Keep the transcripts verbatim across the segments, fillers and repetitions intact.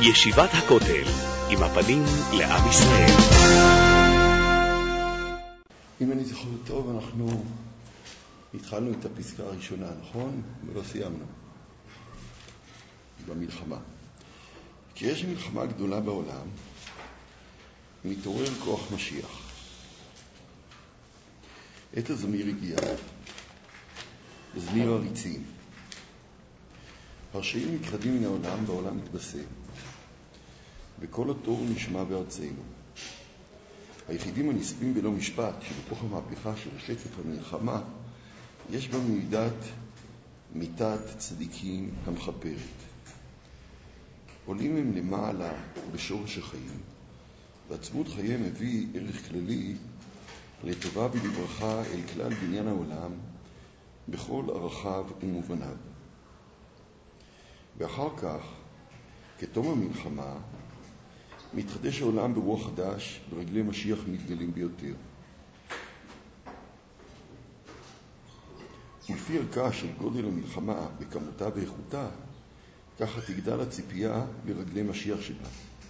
ישיבת הכותל, עם הפנים לעם ישראל. אם אני זוכר טוב, אנחנו התחלנו את הפסקה הראשונה, נכון? ולא סיימנו. במלחמה. כשיש מלחמה גדולה בעולם, מתעורר כוח משיח. עת הזמיר הגיע, זמיר הריצים. הרשעים מתחדים מן העולם, והעולם מתבשם. וכל התור נשמע בארצנו. היחידים הנספים בלא משפט, שבתוך המהפכה של רשתת המלחמה, יש בה מידת מיתת צדיקים המחפרת. עולים הם למעלה בשורש החיים, ועצמות חייהם מביא ערך כללי לטובה ולברכה אל כלל בניין העולם בכל ערכיו ומובניו. ואחר כך, כתום המלחמה, מתחדש העולם ברוח חדש, ברגלי משיח מתגלים ביותר. ולפי ערכה של גודל המלחמה בכמותה ואיכותה, ככה תגדל הציפייה לרגלי משיח שלה.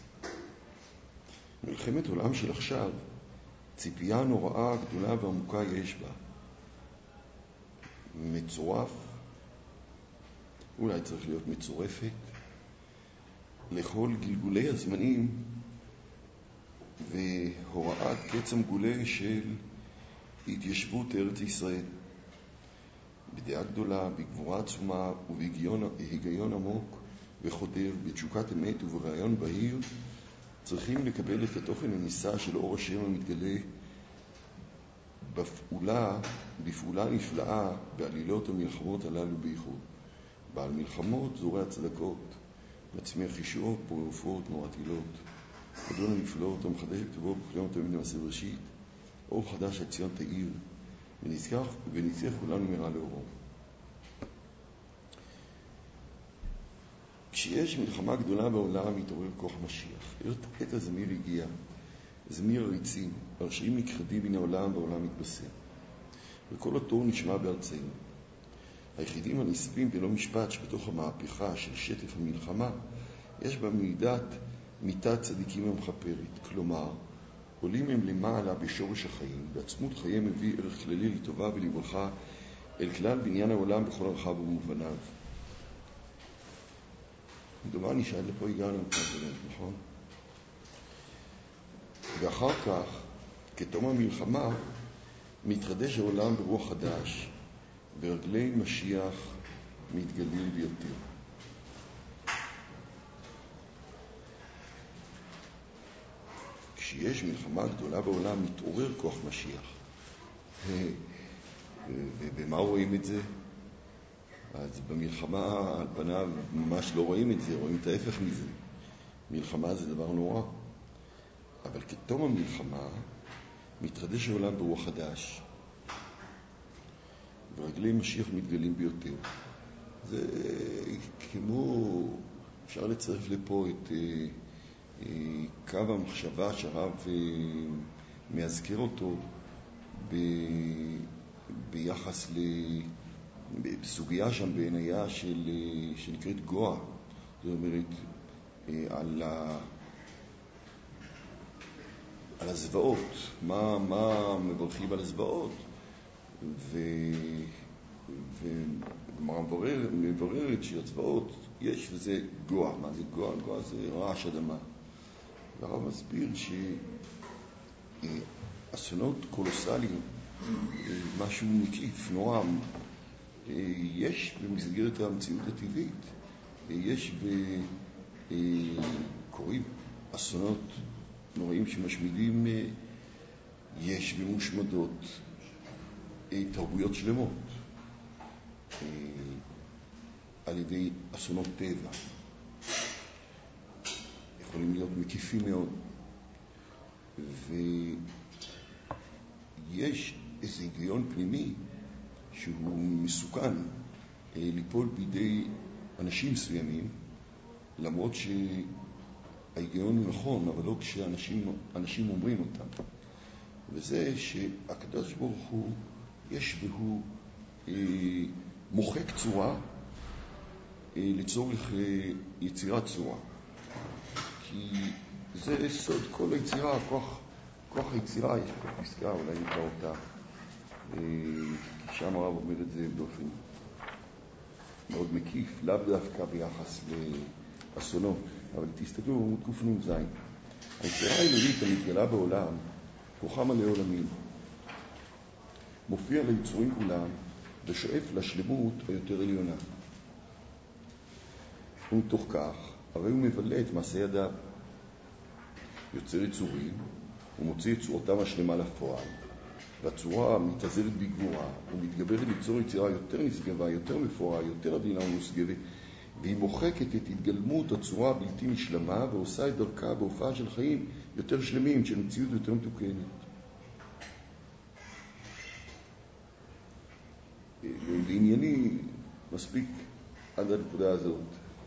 מלחמת עולם של עכשיו, ציפייה נוראה, גדולה ועמוקה יש בה. מצורף, אולי צריך להיות מצורפת, לכל גלגולי הזמנים והוראת קץ המגולה של התיישבות ארץ ישראל. בדעה גדולה, בגבורה עצומה ובהיגיון עמוק וחודר, בתשוקת אמת וברעיון בהיר, צריכים לקבל את התוכן הניסה של אור השם המתגלה בפעולה, בפעולה נפלאה בעלילות המלחמות הללו בייחוד. בעל מלחמות זורע צדקות, מצמיח ישועות, פורעופות, מועטילות, אדון הנפלאות, המחדש כתובו בכל יום תמיד למעשה בראשית, אור חדש על ציון תאיר, ונצליח, ונצליח כולנו מרע לאורו. כשיש מלחמה גדולה בעולם, מתעורר כוח משיח. עת הזמיר הגיע, זמיר הריצים, הרשעים נכחדים מן העולם והעולם מתבשם. וכל התור נשמע בארצנו. היחידים הנספים בלא משפט שבתוך המהפכה של שטף המלחמה, יש בה מידת מיתת צדיקים המחפרת. כלומר, עולים הם למעלה בשורש החיים, בעצמות חייהם מביא ערך כללי לטובה ולברכה אל כלל בניין העולם בכל ערכיו ומובניו. דומני שעד לפה הגענו באמת, נכון? ואחר כך, כתום המלחמה, מתחדש העולם ברוח חדש, ברגלי משיח מתגלים ביותר. כשיש מלחמה גדולה בעולם, מתעורר כוח משיח. ובמה רואים את זה? אז במלחמה על פניו ממש לא רואים את זה, רואים את ההפך מזה. מלחמה זה דבר נורא. אבל כתום המלחמה מתחדש העולם ברוח חדש. ורגלי משיח מתגלים ביותר. זה כמו, אפשר לצרף לפה את קו המחשבה שהרב מאזכר אותו ב, ביחס בסוגיה שם בעינייה של, שנקראת גואה. זאת אומרת, על, ה, על הזוועות, מה, מה מברכים על הזוועות. ו... וגמרא מברר, מבררת שהצבאות יש וזה גואה. מה זה גואה? גואה זה רעש אדמה. והרב מסביר שאסונות קולוסליים, משהו מקיף, נורא, יש במסגרת המציאות הטבעית, יש ב... קוראים אסונות נוראים שמשמידים, יש במושמדות תרבויות שלמות על ידי אסונות טבע. יכולים להיות מקיפים מאוד. ויש איזה היגיון פנימי שהוא מסוכן ליפול בידי אנשים מסוימים, למרות שההיגיון הוא נכון, אבל לא כשאנשים אנשים אומרים אותם. וזה שהקדוש ברוך הוא יש והוא אה, מוחק צורה אה, לצורך אה, יצירת צורה. כי זה סוד כל היצירה, כוח, כוח היצירה, יש פה פסקה, אולי נקרא אותה, כי שם הרב אומר את זה באופן מאוד מקיף, לאו דווקא ביחס לאסונות, אבל תסתכלו בעמוד קנ"ז. היצירה האלוהית המתגלה בעולם, כוחה מלא עולמים, מופיע ליצורים כולם ושואף לשלמות היותר עליונה. ומתוך כך, הרי הוא מבלה את מעשה ידיו, יוצר יצורים ומוציא את צורתם השלמה לפועל, והצורה מתעזרת בגבורה ומתגברת ליצור יצירה יותר נשגבה, יותר מפורה, יותר עדינה ומושגבת, והיא מוחקת את התגלמות הצורה הבלתי נשלמה ועושה את דרכה בהופעה של חיים יותר שלמים, של מציאות יותר מתוקנת. לענייני מספיק עד הנקודה הזאת.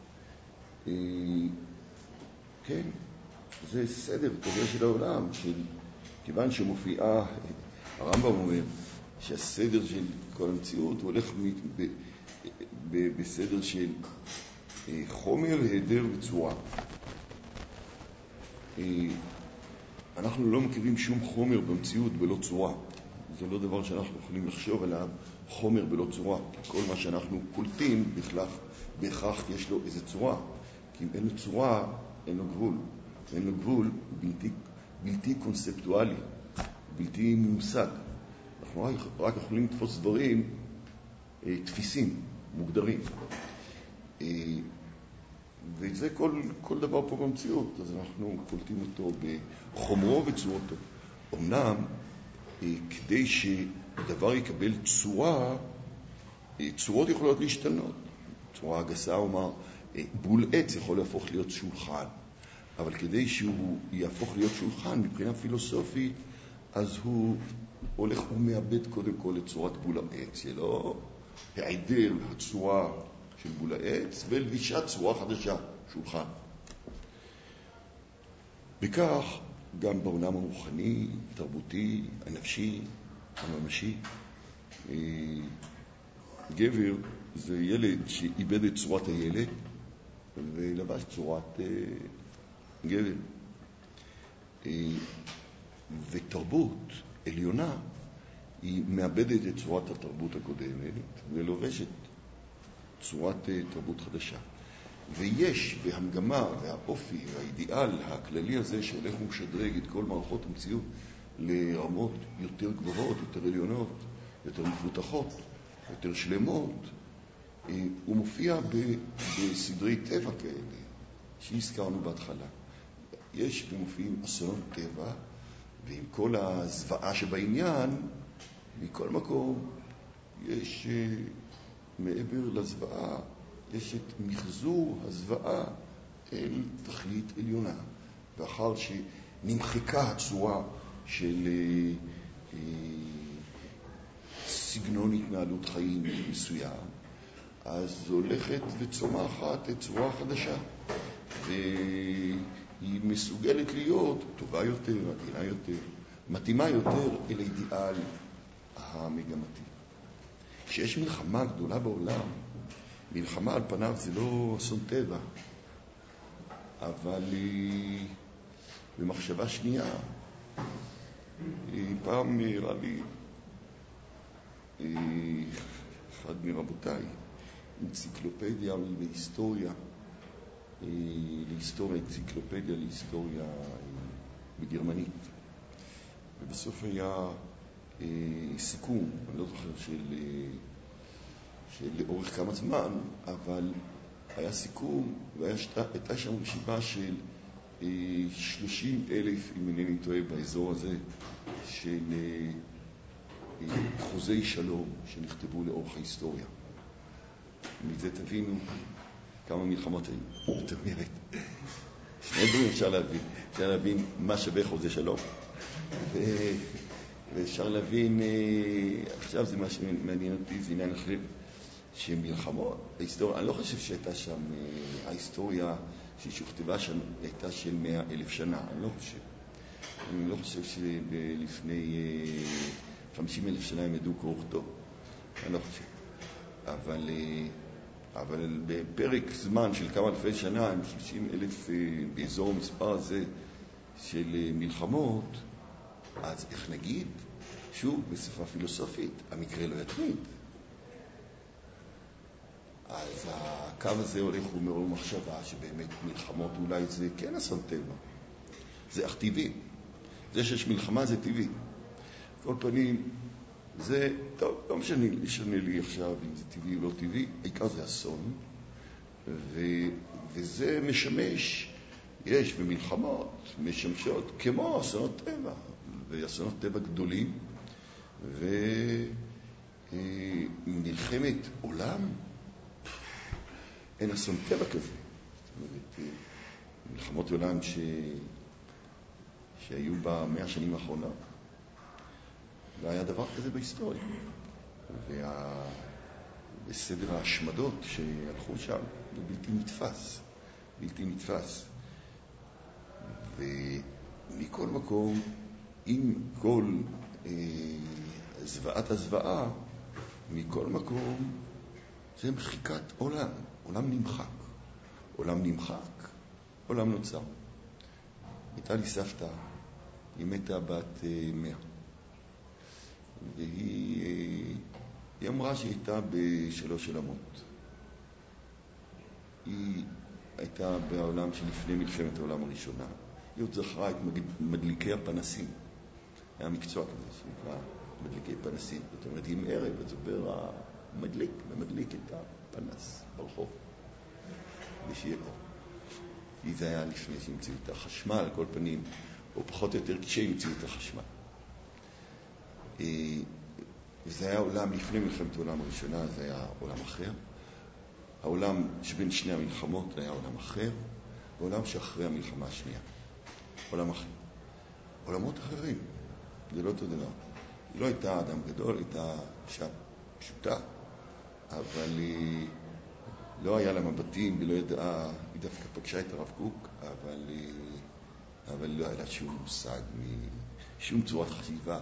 כן, זה סדר טבע של העולם, של, כיוון שמופיעה, הרמב"ם אומר שהסדר של כל המציאות הולך ב, ב, ב, בסדר של חומר, היעדר וצורה. אנחנו לא מכירים שום חומר במציאות בלא צורה. זה לא דבר שאנחנו יכולים לחשוב עליו, חומר בלא צורה. כל מה שאנחנו קולטים בכלל, בהכרח יש לו איזו צורה. כי אם אין לו צורה, אין לו גבול. אין לו גבול בלתי, בלתי קונספטואלי, בלתי ממושג. אנחנו רק יכולים לתפוס דברים, תפיסים, מוגדרים. וזה כל, כל דבר פה במציאות. אז אנחנו קולטים אותו בחומרו וצורתו. אמנם, כדי שדבר יקבל צורה, צורות יכולות להשתנות. צורה הגסה, אומר, בול עץ יכול להפוך להיות שולחן. אבל כדי שהוא יהפוך להיות שולחן מבחינה פילוסופית, אז הוא הולך ומאבד קודם כל את צורת בול העץ. זה לא העדר הצורה של בול העץ, ולבישת צורה חדשה, שולחן. בכך, גם בעולם הרוחני, תרבותי, הנפשי, הממשי, גבר זה ילד שאיבד את צורת הילד ולבש צורת גבר. ותרבות עליונה היא מאבדת את צורת התרבות הקודמת ולובשת צורת תרבות חדשה. ויש בהמגמה והאופי והאידיאל הכללי הזה שהולך ומשדרג את כל מערכות המציאות לרמות יותר גבוהות, יותר עליונות, יותר מפותחות, יותר שלמות, הוא מופיע בסדרי טבע כאלה שהזכרנו בהתחלה. יש ומופיעים אסונות טבע, ועם כל הזוועה שבעניין, מכל מקום יש מעבר לזוועה, יש את מחזור הזוועה אל תכלית עליונה. ואחר שנמחקה הצורה של אה, סגנון התנהלות חיים מסוים, אז הולכת וצומחת את צורה חדשה. והיא מסוגלת להיות טובה יותר, עדינה יותר, מתאימה יותר אל האידיאל המגמתי. כשיש מלחמה גדולה בעולם, מלחמה על פניו זה לא אסון טבע, אבל היא, במחשבה שנייה, היא פעם נראה לי, היא, אחד מרבותיי, אנציקלופדיה להיסטוריה, להיסטוריה, אנציקלופדיה להיסטוריה בגרמנית. ובסוף היה אה, סיכום, אני לא זוכר, של, של לאורך כמה זמן, אבל היה סיכום, והייתה שם רשימה של אה, שלושים אלף, אם אינני טועה, באזור הזה, של אה, אה, חוזי שלום שנכתבו לאורך ההיסטוריה. מזה תבינו כמה מלחמות היו. זאת אומרת, שני דברים אפשר להבין. אפשר להבין מה שווה חוזה שלום, ו... ואפשר להבין, עכשיו זה מה שמעניין אותי, זה עניין אחר, שמלחמות, ההיסטוריה, אני לא חושב שהייתה שם, ההיסטוריה ששוכתבה שם הייתה של מאה אלף שנה, אני לא חושב. אני לא חושב שלפני חמישים אלף שנה הם ידעו קרוא וכתוב, אני לא חושב. אבל אבל בפרק זמן של כמה אלפי שנה, עם שלושים אלף באזור המספר הזה של מלחמות, אז איך נגיד? שוב, בשפה פילוסופית, המקרה לא יתמיד. אז הקו הזה הולך ומרום מחשבה שבאמת מלחמות אולי זה כן אסון טבע. זה אך טבעי. זה שיש מלחמה זה טבעי. כל פנים, זה, טוב, לא משנה, משנה לי עכשיו אם זה טבעי או לא טבעי, העיקר זה אסון, ו, וזה משמש, יש במלחמות, משמשות כמו אסונות טבע, ואסונות טבע גדולים, ומלחמת עולם, אין אסון טבע כזה. זאת אומרת, מלחמות עולם ש... שהיו במאה השנים האחרונה, לא היה דבר כזה בהיסטוריה. וה... בסדר ההשמדות שהלכו שם, זה בלתי נתפס. בלתי נתפס. ומכל מקום, עם כל אה, זוועת הזוועה, מכל מקום, זה מחיקת עולם. עולם נמחק. עולם נמחק, עולם נוצר. הייתה לי סבתא, היא מתה בת אה, מאה. והיא היא אמרה שהיא הייתה בשלוש עולמות. היא הייתה בעולם שלפני מלחמת העולם הראשונה. היא עוד זכרה את מדליקי הפנסים. היה מקצוע כזה שנקרא מדליקי פנסים. זאת אומרת, עם ערב, אז עובר המדליק, ומדליק את הפנס ברחוב. ושיהיה אור. כי זה היה לפני שהמציאו את החשמל, על כל פנים, או פחות או יותר כשהמציאו את החשמל. וזה היה עולם לפני מלחמת העולם הראשונה, זה היה עולם אחר. העולם שבין שני המלחמות היה עולם אחר, ועולם שאחרי המלחמה השנייה. עולם אחר. עולמות אחרים, זה לא אותו דבר. היא לא הייתה אדם גדול, הייתה אישה פשוטה, אבל היא לא היה לה מבטים, היא לא ידעה, היא דווקא פגשה את הרב קוק, אבל, אבל לא היה לה שום מושג, שום צורת חשיבה.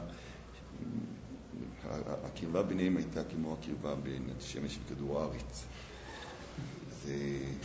הקרבה ביניהם הייתה כמו הקרבה בין השמש וכדור הארץ. זה...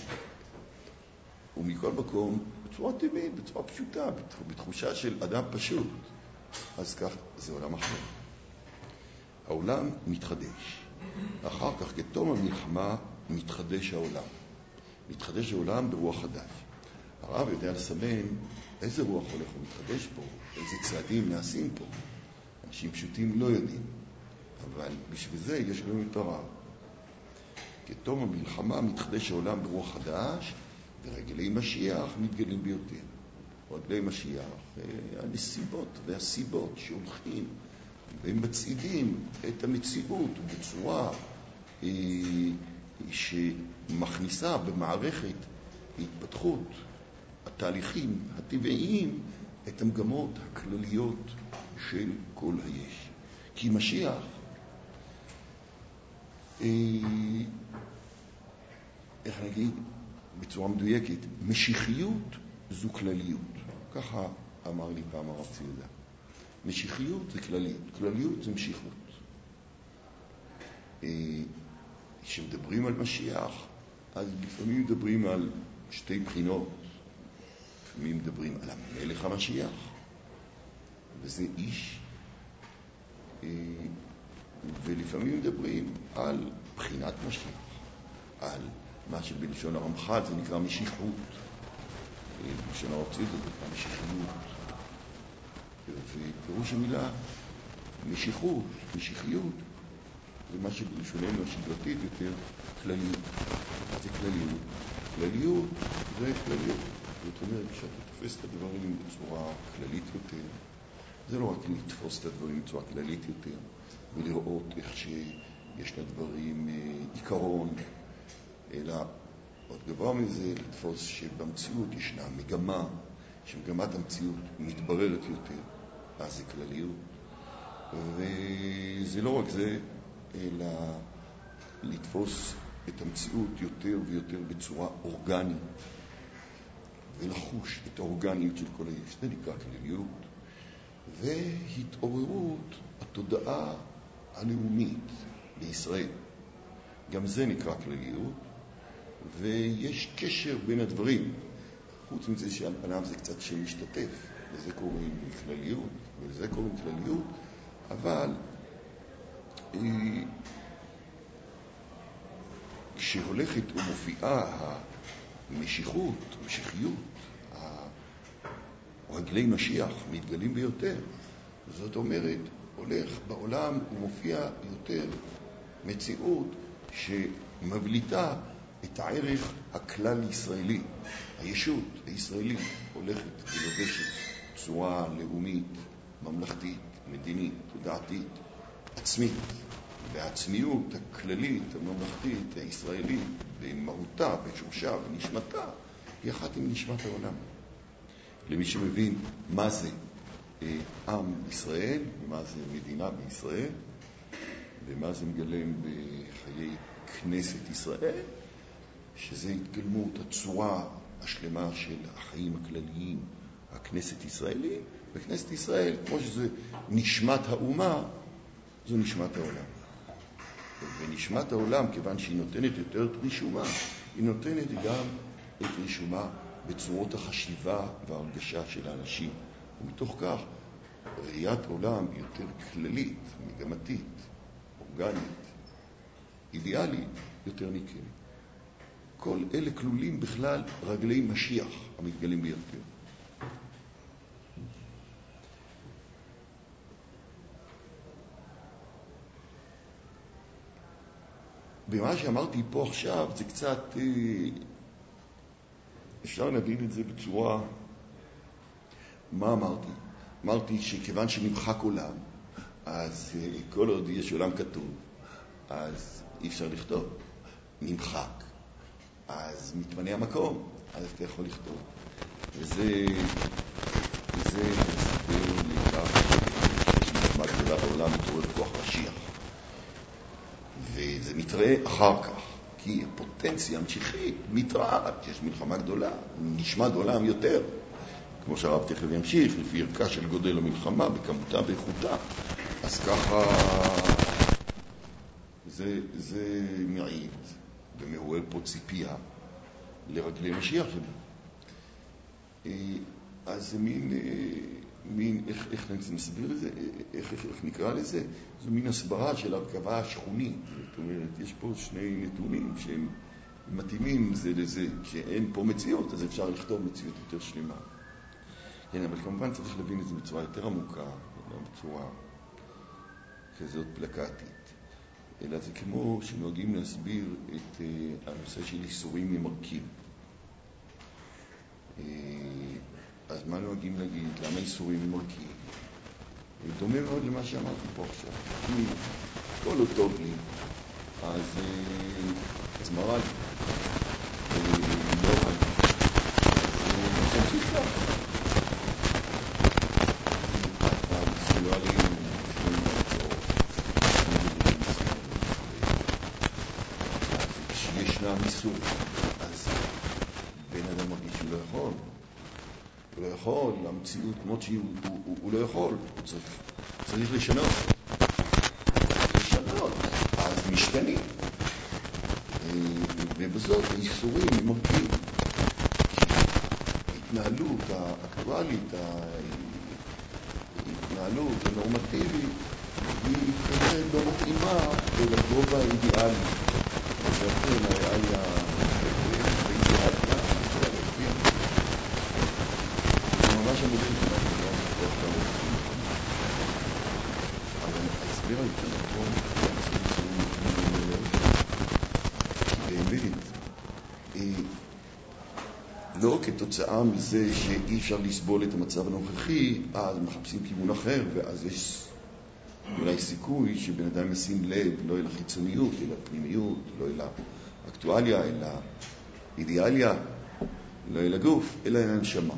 ומכל מקום, בצורה טבעית, בצורה פשוטה, בתחושה של אדם פשוט. אז כך, זה עולם אחר. העולם מתחדש. אחר כך, כתום המלחמה, מתחדש העולם. מתחדש העולם ברוח חדש. הרב יודע לסמן איזה רוח הולך ומתחדש פה, איזה צעדים נעשים פה. אנשים פשוטים לא יודעים, אבל בשביל זה יש לנו את הרב. כתום המלחמה מתחדש העולם ברוח חדש, ורגלי משיח מתגלים ביותר. רגלי משיח, הנסיבות והסיבות שהולכים והם מצעידים את המציאות בצורה שמכניסה במערכת ההתפתחות, התהליכים הטבעיים, את המגמות הכלליות של כל היש. כי משיח, אה, איך נגיד, בצורה מדויקת, משיחיות זו כלליות. ככה אמר לי פעם הרב ציודה. משיחיות זה כלליות, כלליות זה משיחות. כשמדברים על משיח, אז לפעמים מדברים על שתי בחינות. לפעמים מדברים על המלך המשיח, וזה איש, ולפעמים מדברים על בחינת משיח, על מה שבלשון הרמח"ל זה נקרא משיחות, בלשון הארצית זה נקרא משיחיות, ופירוש המילה משיחות, משיחיות, זה מה שבלשוננו השגרתית יותר כלליות. זה כלליות. כלליות זה כלליות. זאת אומרת, כשאתה תופס את הדברים בצורה כללית יותר, זה לא רק לתפוס את הדברים בצורה כללית יותר, ולראות איך שיש לדברים עיקרון, אלא עוד גבוה מזה לתפוס שבמציאות ישנה מגמה, שמגמת המציאות מתבררת יותר, אז זה כלליות. וזה לא רק זה, אלא לתפוס את המציאות יותר ויותר בצורה אורגנית, ולחוש את האורגניות של כל היש. זה נקרא כלליות. והתעוררות התודעה הלאומית בישראל. גם זה נקרא כלליות, ויש קשר בין הדברים. חוץ מזה שעל פניו זה קצת שם משתתף, לזה קוראים כלליות, ולזה קוראים כלליות, אבל כשהולכת ומופיעה המשיכות, המשיחיות, רגלי משיח מתגלים ביותר, זאת אומרת, הולך בעולם ומופיע יותר מציאות שמבליטה את הערך הכלל ישראלי. הישות הישראלית הולכת ולובשת צורה לאומית, ממלכתית, מדינית, תודעתית, עצמית. והעצמיות הכללית, הממלכתית, הישראלית, במהותה, בשורשה, בנשמתה, היא אחת עם נשמת העולם. למי שמבין מה זה עם ישראל, ומה זה מדינה בישראל, ומה זה מגלם בחיי כנסת ישראל, שזה התגלמות הצורה השלמה של החיים הכלליים, הכנסת ישראלית, וכנסת ישראל, כמו שזה נשמת האומה, זו נשמת העולם. ונשמת העולם, כיוון שהיא נותנת יותר את רישומה, היא נותנת גם את רישומה בצורות החשיבה וההרגשה של האנשים. ומתוך כך, ראיית עולם יותר כללית, מגמתית, אורגנית, אידיאלית, יותר ניכרת. כל אלה כלולים בכלל רגלי משיח המתגלים ביותר. במה שאמרתי פה עכשיו זה קצת, אפשר להבין את זה בצורה, מה אמרתי? אמרתי שכיוון שנמחק עולם, אז כל עוד יש עולם כתוב, אז אי אפשר לכתוב. נמחק, אז מתמנה המקום, אז אתה יכול לכתוב. וזה, זה מספר לכך שיש מלחמה גדולה בעולם, מתעורר כוח משיח. וזה מתראה אחר כך, כי הפוטנציה המשיחית מתראה, יש מלחמה גדולה, נשמע עולם יותר. כמו שהרב תכף ימשיך, לפי ערכה של גודל המלחמה, בכמותה, באיכותה. אז ככה זה, זה מעיד ומעורר פה ציפייה לרגלי משיח שלו. אז זה מין, מין איך, איך נסביר לזה, איך, איך, איך נקרא לזה? זו מין הסברה של הרכבה השכונית. זאת אומרת, יש פה שני נתונים שהם מתאימים זה לזה. כשאין פה מציאות, אז אפשר לכתוב מציאות יותר שלמה. כן, אבל כמובן צריך להבין את זה בצורה יותר עמוקה, לא בצורה כזאת פלקטית. אלא זה כמו שנוהגים להסביר את uh, הנושא של איסורים ממרקים. Uh, אז מה נוהגים להגיד? למה איסורים ממרקים? דומה מאוד למה שאמרתי פה עכשיו. כי כל לא טוב לי, אז, uh, אז מראה לי. לא רע לי. אז תמשיך לך. מיסור, אז בן אדם מרגיש שהוא לא יכול, הוא לא יכול, המציאות כמות שהיא, הוא, הוא, הוא, הוא לא יכול, הוא צריך, צריך לשנות, לשנות, אז משתנים, ובזאת האיסורים הם מרגיעים, כי ההתנהלות האקטואלית, ההתנהלות הנורמטיבית, היא כנראה לא מתאימה לגובה האידיאלי. ולכן היה באידיאל, זה ממש המודל שלנו, אבל ההסבר יותר נכון, באמת, לא כתוצאה מזה שאי אפשר לסבול את המצב הנוכחי, אז מחפשים כיוון אחר, ואז יש אולי סיכוי שבן אדם ישים לב לא אל החיצוניות, אל הפנימיות, לא אל האקטואליה, אל האידיאליה, לא אל הגוף, אלא אל הנשמה.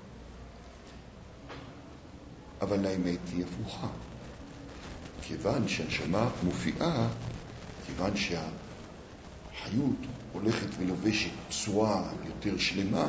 אבל האמת היא הפוכה. כיוון שהנשמה מופיעה, כיוון שהחיות הולכת ולובשת צורה יותר שלמה,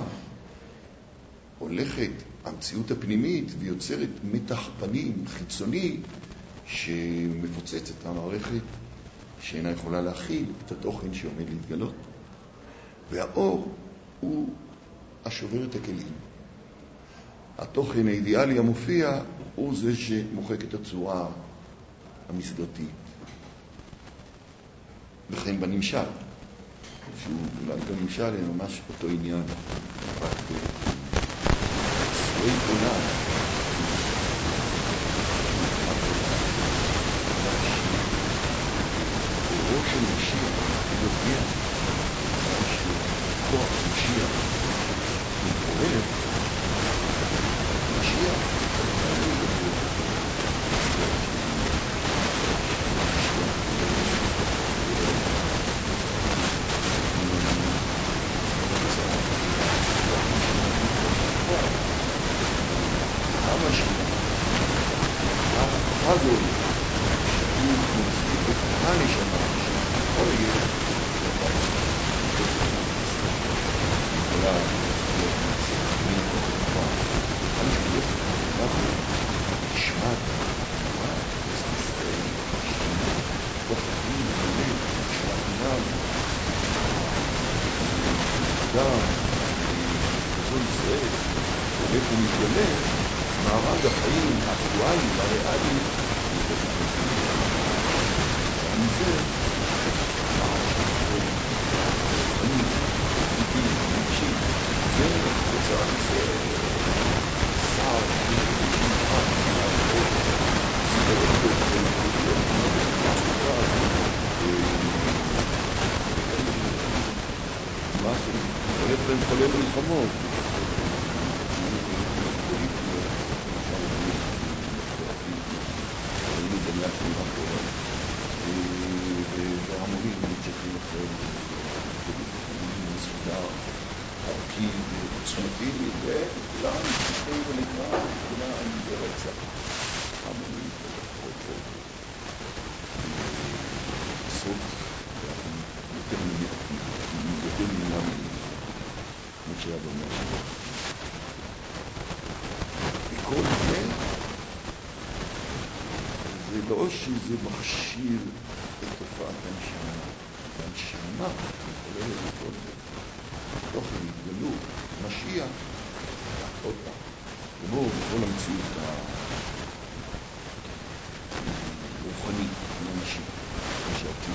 הולכת המציאות הפנימית ויוצרת מתח פנים חיצוני, שמפוצץ את המערכת שאינה יכולה להכיל את התוכן שעומד להתגלות. והאור הוא השובר את הכלים. התוכן האידיאלי המופיע הוא זה שמוחק את הצורה המסגרתית. וכן בנמשל, שהוא אולי בנמשל הוא ממש אותו עניין, רק בצורי עולם, אורו של משיח יוגיע, כוח משיח מתעורר, משיח כולל מלחמות. ראינו במאה שנים האחרונות, והמונים נצ'קים אחרי מסודר, ערכי ועוצמתי, וכולם נצ'קים ונקרא, וכולם ברצח. המונים ורצח. בסוף, יותר מנהמים. משה אדוני השם. וכל זה, זה לא שזה מכשיר את תופעת הנשמה. הנשמה יכולה לכל זה. תוך התגלות, משיח, עוד פעם, כמו בכל המציאות הרוחנית, האנושית, משאתים,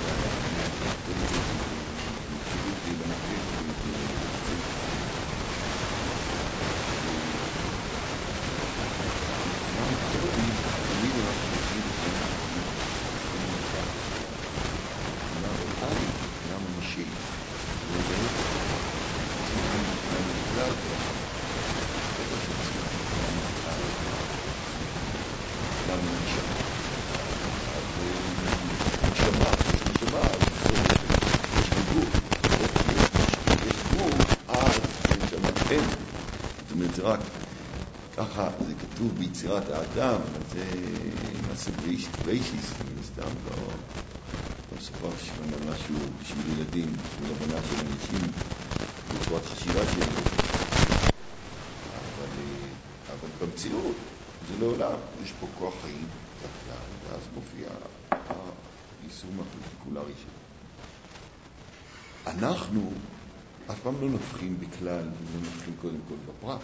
רק ככה זה כתוב ביצירת האדם, זה מעשה ביישיס, סתם לא סופר שכונה משהו בשביל ילדים, בשביל הבנה של אנשים, בצורת חשיבה שלי. אבל, אבל במציאות זה לעולם, יש פה כוח חיים, ואז מופיע היישום הפרטיקולרי שלו. אנחנו אף פעם לא נפחים בכלל, לא נפחים קודם כל בפרט.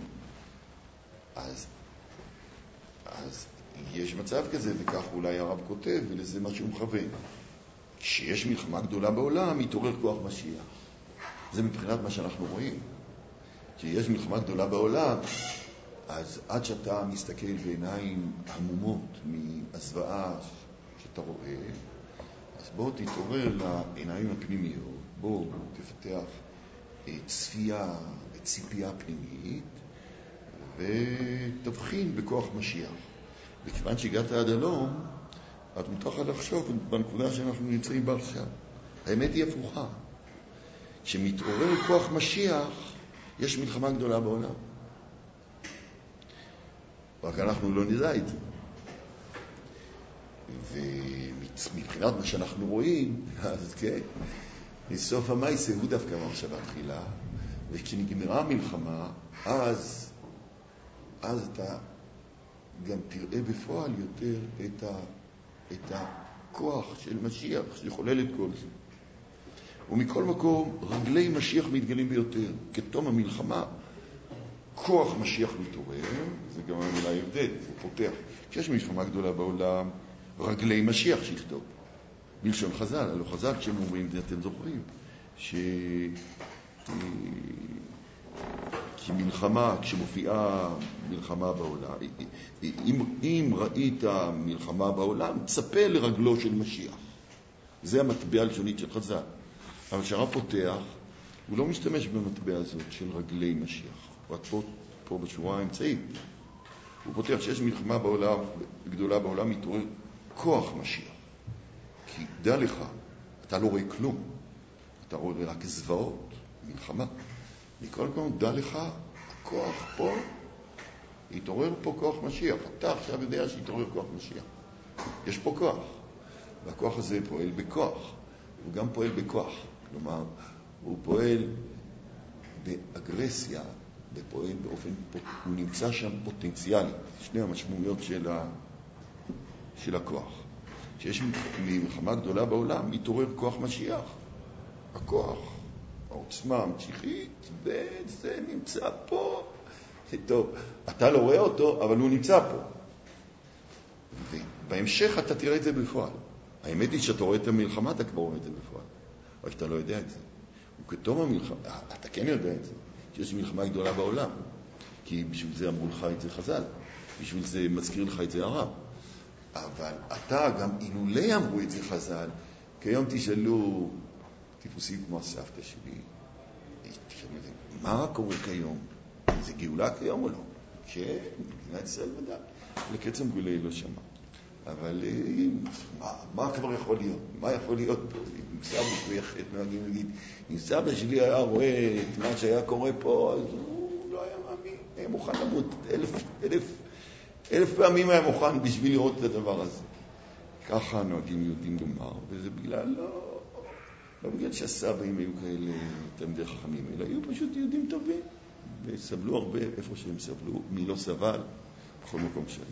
אז, אז יש מצב כזה, וכך אולי הרב כותב, ולזה מה שהוא מכוון. כשיש מלחמה גדולה בעולם, יתעורר כוח משיח. זה מבחינת מה שאנחנו רואים. כשיש מלחמה גדולה בעולם, אז עד שאתה מסתכל בעיניים עמומות מהזוועה שאתה רואה, אז בוא תתעורר לעיניים הפנימיות, בוא תפתח צפייה, ציפייה פנימית, ותבחין בכוח משיח. וכיוון שהגעת עד הלום, את מותחת לחשוב בנקודה שאנחנו נמצאים בה עכשיו. האמת היא הפוכה. כשמתעורר כוח משיח, יש מלחמה גדולה בעולם. רק אנחנו לא נדע את זה. ומבחינת מה שאנחנו רואים, אז כן, מסוף המייסה הוא דווקא מחשבה תחילה, וכשנגמרה המלחמה, אז, אז אתה גם תראה בפועל יותר את, ה, את הכוח של משיח שיחולל את כל זה. ומכל מקום, רגלי משיח מתגלים ביותר. כתום המלחמה, כוח משיח מתעורר, זה גם המילה הבדל, זה פותח. כשיש מלחמה גדולה בעולם, רגלי משיח שיכתוב. מלשון חז"ל, הלא חז"ל כשהם אומרים, זה אתם זוכרים, ש... כי מלחמה, כשמופיעה מלחמה בעולם, אם, אם ראית מלחמה בעולם, צפה לרגלו של משיח. זה המטבע הלשונית של חז"ל. אבל כשהרב פותח, הוא לא משתמש במטבע הזאת של רגלי משיח. רק פה, פה בשורה האמצעית. הוא פותח שיש מלחמה בעולם, גדולה בעולם, מתעורר כוח משיח. כי דע לך, אתה לא רואה כלום. אתה רואה רק זוועות, מלחמה. מכל מקום, דע לך, הכוח פה, יתעורר פה כוח משיח. אתה עכשיו יודע שיתעורר כוח משיח. יש פה כוח. והכוח הזה פועל בכוח. הוא גם פועל בכוח. כלומר, הוא פועל באגרסיה, ופועל באופן, הוא נמצא שם פוטנציאלי. שני המשמעויות של, ה, של הכוח. שיש מלחמה גדולה בעולם, מתעורר כוח משיח. הכוח, העוצמה המשיחית, וזה נמצא פה. טוב, אתה לא רואה אותו, אבל הוא נמצא פה. ובהמשך אתה תראה את זה בפועל. האמת היא שאתה רואה את המלחמה, אתה כבר רואה את זה בפועל. אבל אתה לא יודע את זה. וכתום המלחמה, אתה כן יודע את זה, שיש מלחמה גדולה בעולם. כי בשביל זה אמרו לך את זה חז"ל. בשביל זה מזכיר לך את זה הרב. אבל אתה גם אילולי אמרו את זה חז"ל, כי היום תשאלו טיפוסים כמו הסבתא שלי, מה קורה כיום? זה גאולה כיום או לא? כן, מדינת ישראל ודאי. לקצם גולי לא שמע. אבל מה, מה כבר יכול להיות? מה יכול להיות פה? אם סבא ויחד נוהגים להגיד, אם סבא שלי היה רואה את מה שהיה קורה פה, אז הוא לא היה מאמין, היה מוכן למות אלף, אלף, אלף פעמים היה מוכן בשביל לראות את הדבר הזה. ככה נוהגים יהודים לומר, וזה בגלל לא, לא בגלל שהסבאים היו כאלה תלמידי חכמים, אלא היו פשוט יהודים טובים, וסבלו הרבה איפה שהם סבלו, מי לא סבל, בכל מקום שלהם.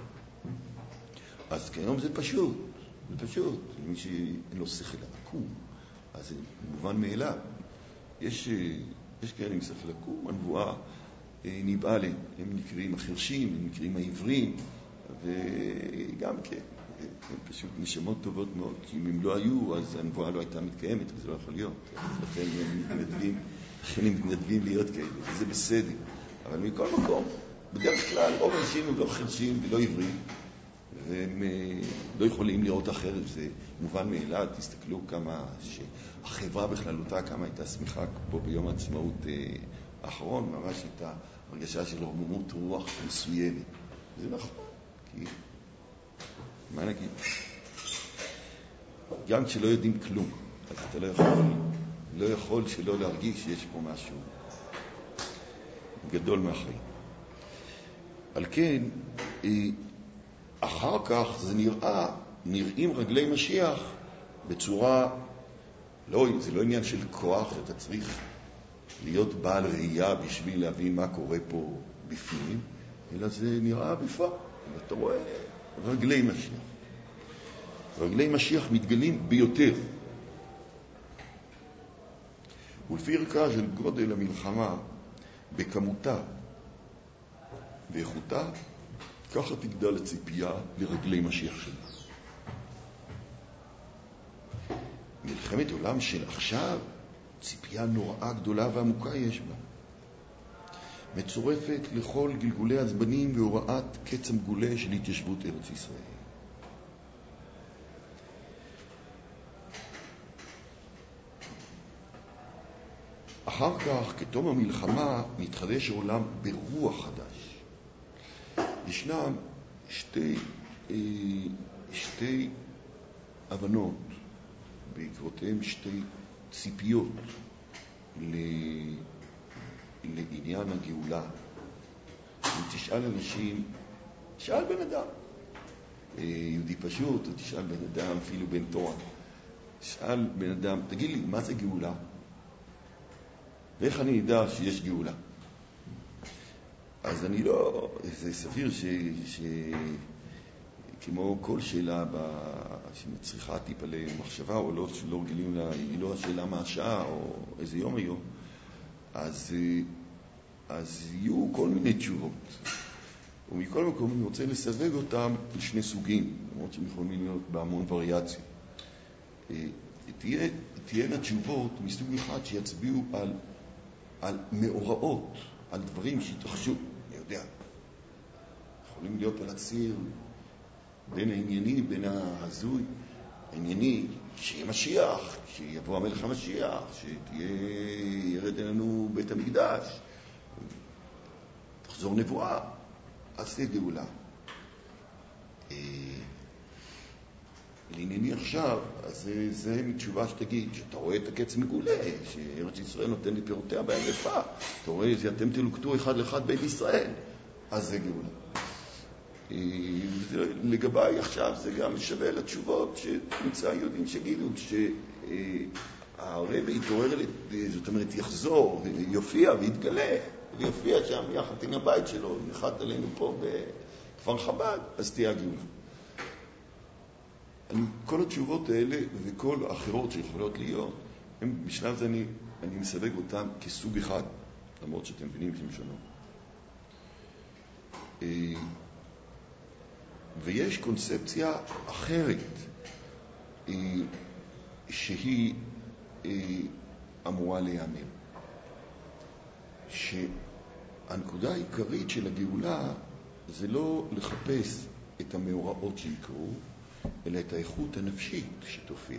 אז כיום זה פשוט, זה פשוט. למי שאין לו שכל עקום, אז זה מובן מאליו. יש, יש כאלה עם שכל עקום, הנבואה ניבאה להם. הם נקראים החרשים, הם נקראים העברים, וגם כן, הם פשוט נשמות טובות מאוד, כי אם הם לא היו, אז הנבואה לא הייתה מתקיימת, וזה לא יכול להיות. לכן הם מתנדבים, לכן הם מתנדבים להיות כאלה, וזה בסדר. אבל מכל מקום, בדרך כלל, רוב אנשים הם לא חרשים ולא עברים, והם לא יכולים לראות אחרת, זה מובן מאליו. תסתכלו כמה שהחברה בכללותה, כמה הייתה שמחה פה ביום העצמאות האחרון, ממש הייתה הרגשה של רוממות רוח מסוימת. זה נכון, כי מה נגיד? גם כשלא יודעים כלום, אז אתה לא יכול, לא יכול שלא להרגיש שיש פה משהו גדול מהחיים. על כן, אחר כך זה נראה, נראים רגלי משיח בצורה, לא, זה לא עניין של כוח, אתה צריך להיות בעל ראייה בשביל להבין מה קורה פה בפנים, אלא זה נראה בפועל, ואתה רואה רגלי משיח. רגלי משיח מתגלים ביותר. ולפי ערכה של גודל המלחמה, בכמותה ואיכותה, ככה תגדל הציפייה לרגלי משיח שלה. מלחמת עולם של עכשיו, ציפייה נוראה גדולה ועמוקה יש בה. מצורפת לכל גלגולי הזמנים והוראת קץ המגולה של התיישבות ארץ ישראל. אחר כך, כתום המלחמה, מתחדש העולם ברוח חדש. ישנם שתי, שתי הבנות, בעקבותיהם שתי ציפיות לעניין הגאולה. אם תשאל אנשים, תשאל בן אדם, יהודי פשוט, או תשאל בן אדם, אפילו בן תורה. תשאל בן אדם, תגיד לי, מה זה גאולה? ואיך אני יודע שיש גאולה? אז אני לא, זה סביר ש, ש, כמו כל שאלה שמצריכה טיפה למחשבה, או לא, שלא רגילים לה, היא לא השאלה מה השעה, או איזה יום היום, אז, אז יהיו כל מיני תשובות. ומכל מקום אני רוצה לסווג אותם לשני סוגים, למרות שהם יכולים להיות בהמון וריאציות. תהיה, תהיינה תשובות מסוג אחד שיצביעו על, על מאורעות, על דברים שהתרחשו, אני יודע, יכולים להיות על הציר בין הענייני, בין ההזוי, הענייני, שיהיה משיח, שיבוא המלך המשיח, שתהיה ירד אלינו בית המקדש, תחזור נבואה, אז תהיה גאולה. לענייני עכשיו, אז זה, זה מתשובה שתגיד, שאתה רואה את הקץ מגולה, שארץ ישראל נותן לי פירותיה בהם יפה, אתה רואה, אתם תלוקטו אחד לאחד בית ישראל, אז זה גאולה. לגביי עכשיו זה גם שווה לתשובות שנמצא יהודים שגידו, שהרבי יתעורר, זאת אומרת יחזור, יופיע ויתגלה, ויופיע שם יחד עם הבית שלו, נחת עלינו פה בכפר חב"ד, אז תהיה הגאולה. כל התשובות האלה וכל האחרות שיכולות להיות, הם בשלב זה אני, אני מסווג אותם כסוג אחד, למרות שאתם מבינים שהם שונות. ויש קונספציה אחרת שהיא אמורה להיאמר. שהנקודה העיקרית של הגאולה זה לא לחפש את המאורעות שיקרו, אלא את האיכות הנפשית שתופיע.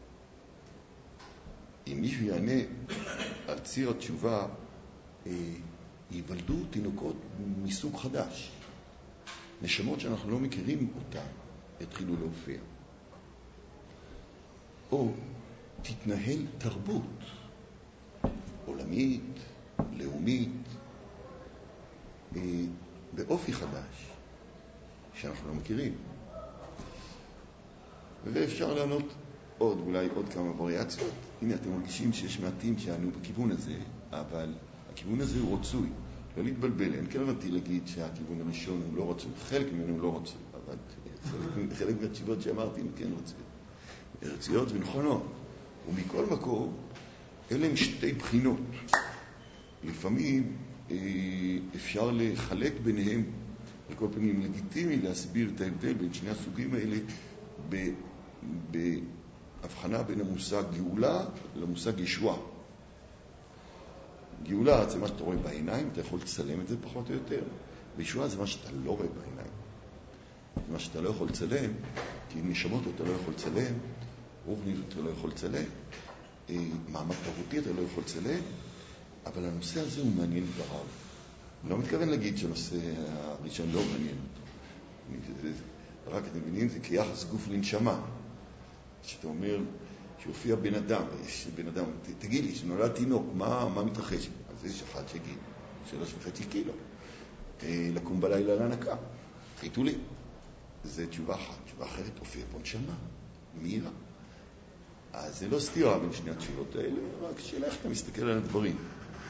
אם מישהו יענה על ציר התשובה, ייוולדו תינוקות מסוג חדש. נשמות שאנחנו לא מכירים אותן יתחילו להופיע. או תתנהל תרבות עולמית, לאומית, באופי חדש שאנחנו לא מכירים. ואפשר לענות עוד, אולי עוד כמה וריאציות. הנה, אתם מרגישים שיש מעטים שענו בכיוון הזה, אבל הכיוון הזה הוא רצוי. לא להתבלבל, אין כוונתי להגיד שהכיוון הראשון הוא לא רצוי, חלק ממנו הוא לא רצוי, אבל חלק, חלק מהתשובות שאמרתי הם כן רצויות. רצויות ונכונות. ומכל מקום, אלה הם שתי בחינות. לפעמים אה, אפשר לחלק ביניהם, על כל פנים לגיטימי להסביר את ההבדל בין שני הסוגים האלה בהבחנה בין המושג גאולה למושג ישועה. גאולה זה מה שאתה רואה בעיניים, אתה יכול לצלם את זה פחות או יותר, וישועה זה מה שאתה לא רואה בעיניים. זה מה שאתה לא יכול לצלם, כי נשמות אתה לא יכול לצלם, רוחנית אתה לא יכול לצלם, מעמד תרבותי אתה לא יכול לצלם, אבל הנושא הזה הוא מעניין ברב. אני לא מתכוון להגיד שהנושא הראשון לא מעניין אותו. רק אתם מבינים, זה כיחס גוף לנשמה. שאתה אומר שהופיע בן אדם, יש בן אדם, תגיד לי, שנולד תינוק, מה, מה מתרחש? אז יש אחד שגיד, שלוש וחצי קילו, לקום בלילה להנקה, חיתולי. זה תשובה אחת. תשובה אחרת, הופיע פה נשמה, מהירה. אז זה לא סתירה בין שני התשובות האלה, רק שאלה איך אתה מסתכל על הדברים.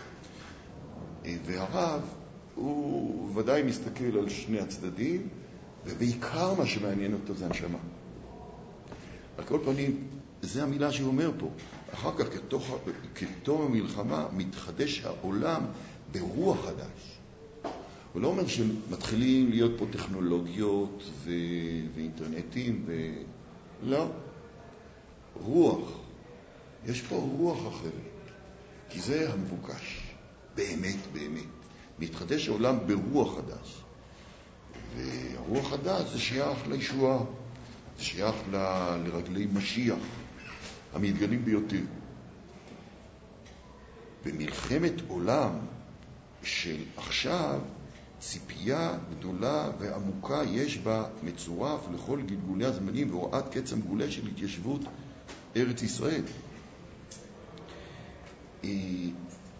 והרב, הוא ודאי מסתכל על שני הצדדים, ובעיקר מה שמעניין אותו זה הנשמה. על כל פנים, זה המילה שהוא אומר פה. אחר כך, כתוך, כתום המלחמה, מתחדש העולם ברוח חדש. הוא לא אומר שמתחילים להיות פה טכנולוגיות ו... ואינטרנטים ו... לא. רוח. יש פה רוח אחרת. כי זה המבוקש. באמת, באמת. מתחדש העולם ברוח חדש. והרוח חדש זה שייך לישועה. זה שייך ל... לרגלי משיח. המתגלים ביותר. במלחמת עולם של עכשיו, ציפייה גדולה ועמוקה יש בה מצורף לכל גלגולי הזמנים והוראת קץ המגולה של התיישבות ארץ ישראל. היא...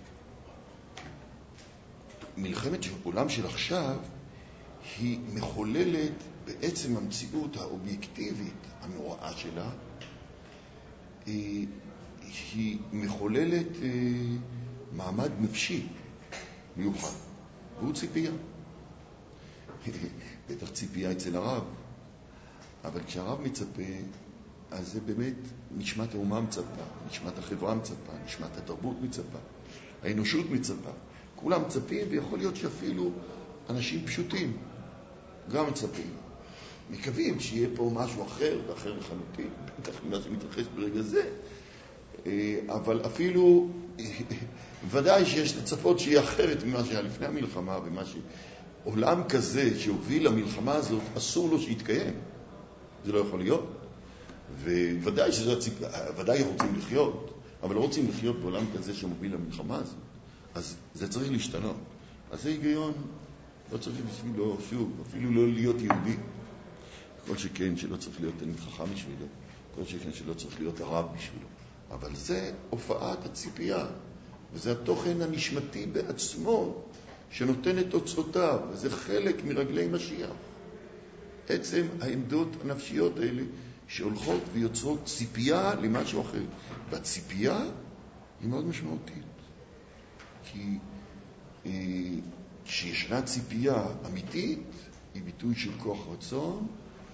מלחמת עולם של עכשיו היא מחוללת בעצם המציאות האובייקטיבית הנוראה שלה, היא, היא מחוללת אה, מעמד נפשי מיוחד, והוא ציפייה. בטח ציפייה אצל הרב, אבל כשהרב מצפה, אז זה באמת נשמת האומה מצפה, נשמת החברה מצפה, נשמת התרבות מצפה, האנושות מצפה. כולם מצפים, ויכול להיות שאפילו אנשים פשוטים גם מצפים. מקווים שיהיה פה משהו אחר ואחר לחלוטין, בטח ממה שמתרחש ברגע זה, אבל אפילו ודאי שיש לצפות שיהיה אחרת ממה שהיה לפני המלחמה, ומה שעולם כזה שהוביל למלחמה הזאת אסור לו שיתקיים. זה לא יכול להיות. וודאי שזה הציפ... ודאי רוצים לחיות, אבל לא רוצים לחיות בעולם כזה שמוביל למלחמה הזאת. אז זה צריך להשתנות. אז זה היגיון, לא צריך בשבילו, שוב, אפילו לא להיות יהודי. כל שכן שלא צריך להיות תלמיד חכם בשבילו, כל שכן שלא צריך להיות הרב בשבילו. אבל זה הופעת הציפייה, וזה התוכן הנשמתי בעצמו שנותן את תוצאותיו, וזה חלק מרגלי משיח. עצם העמדות הנפשיות האלה שהולכות ויוצרות ציפייה למשהו אחר. והציפייה היא מאוד משמעותית. כי אה, כשישנה ציפייה אמיתית, היא ביטוי של כוח רצון,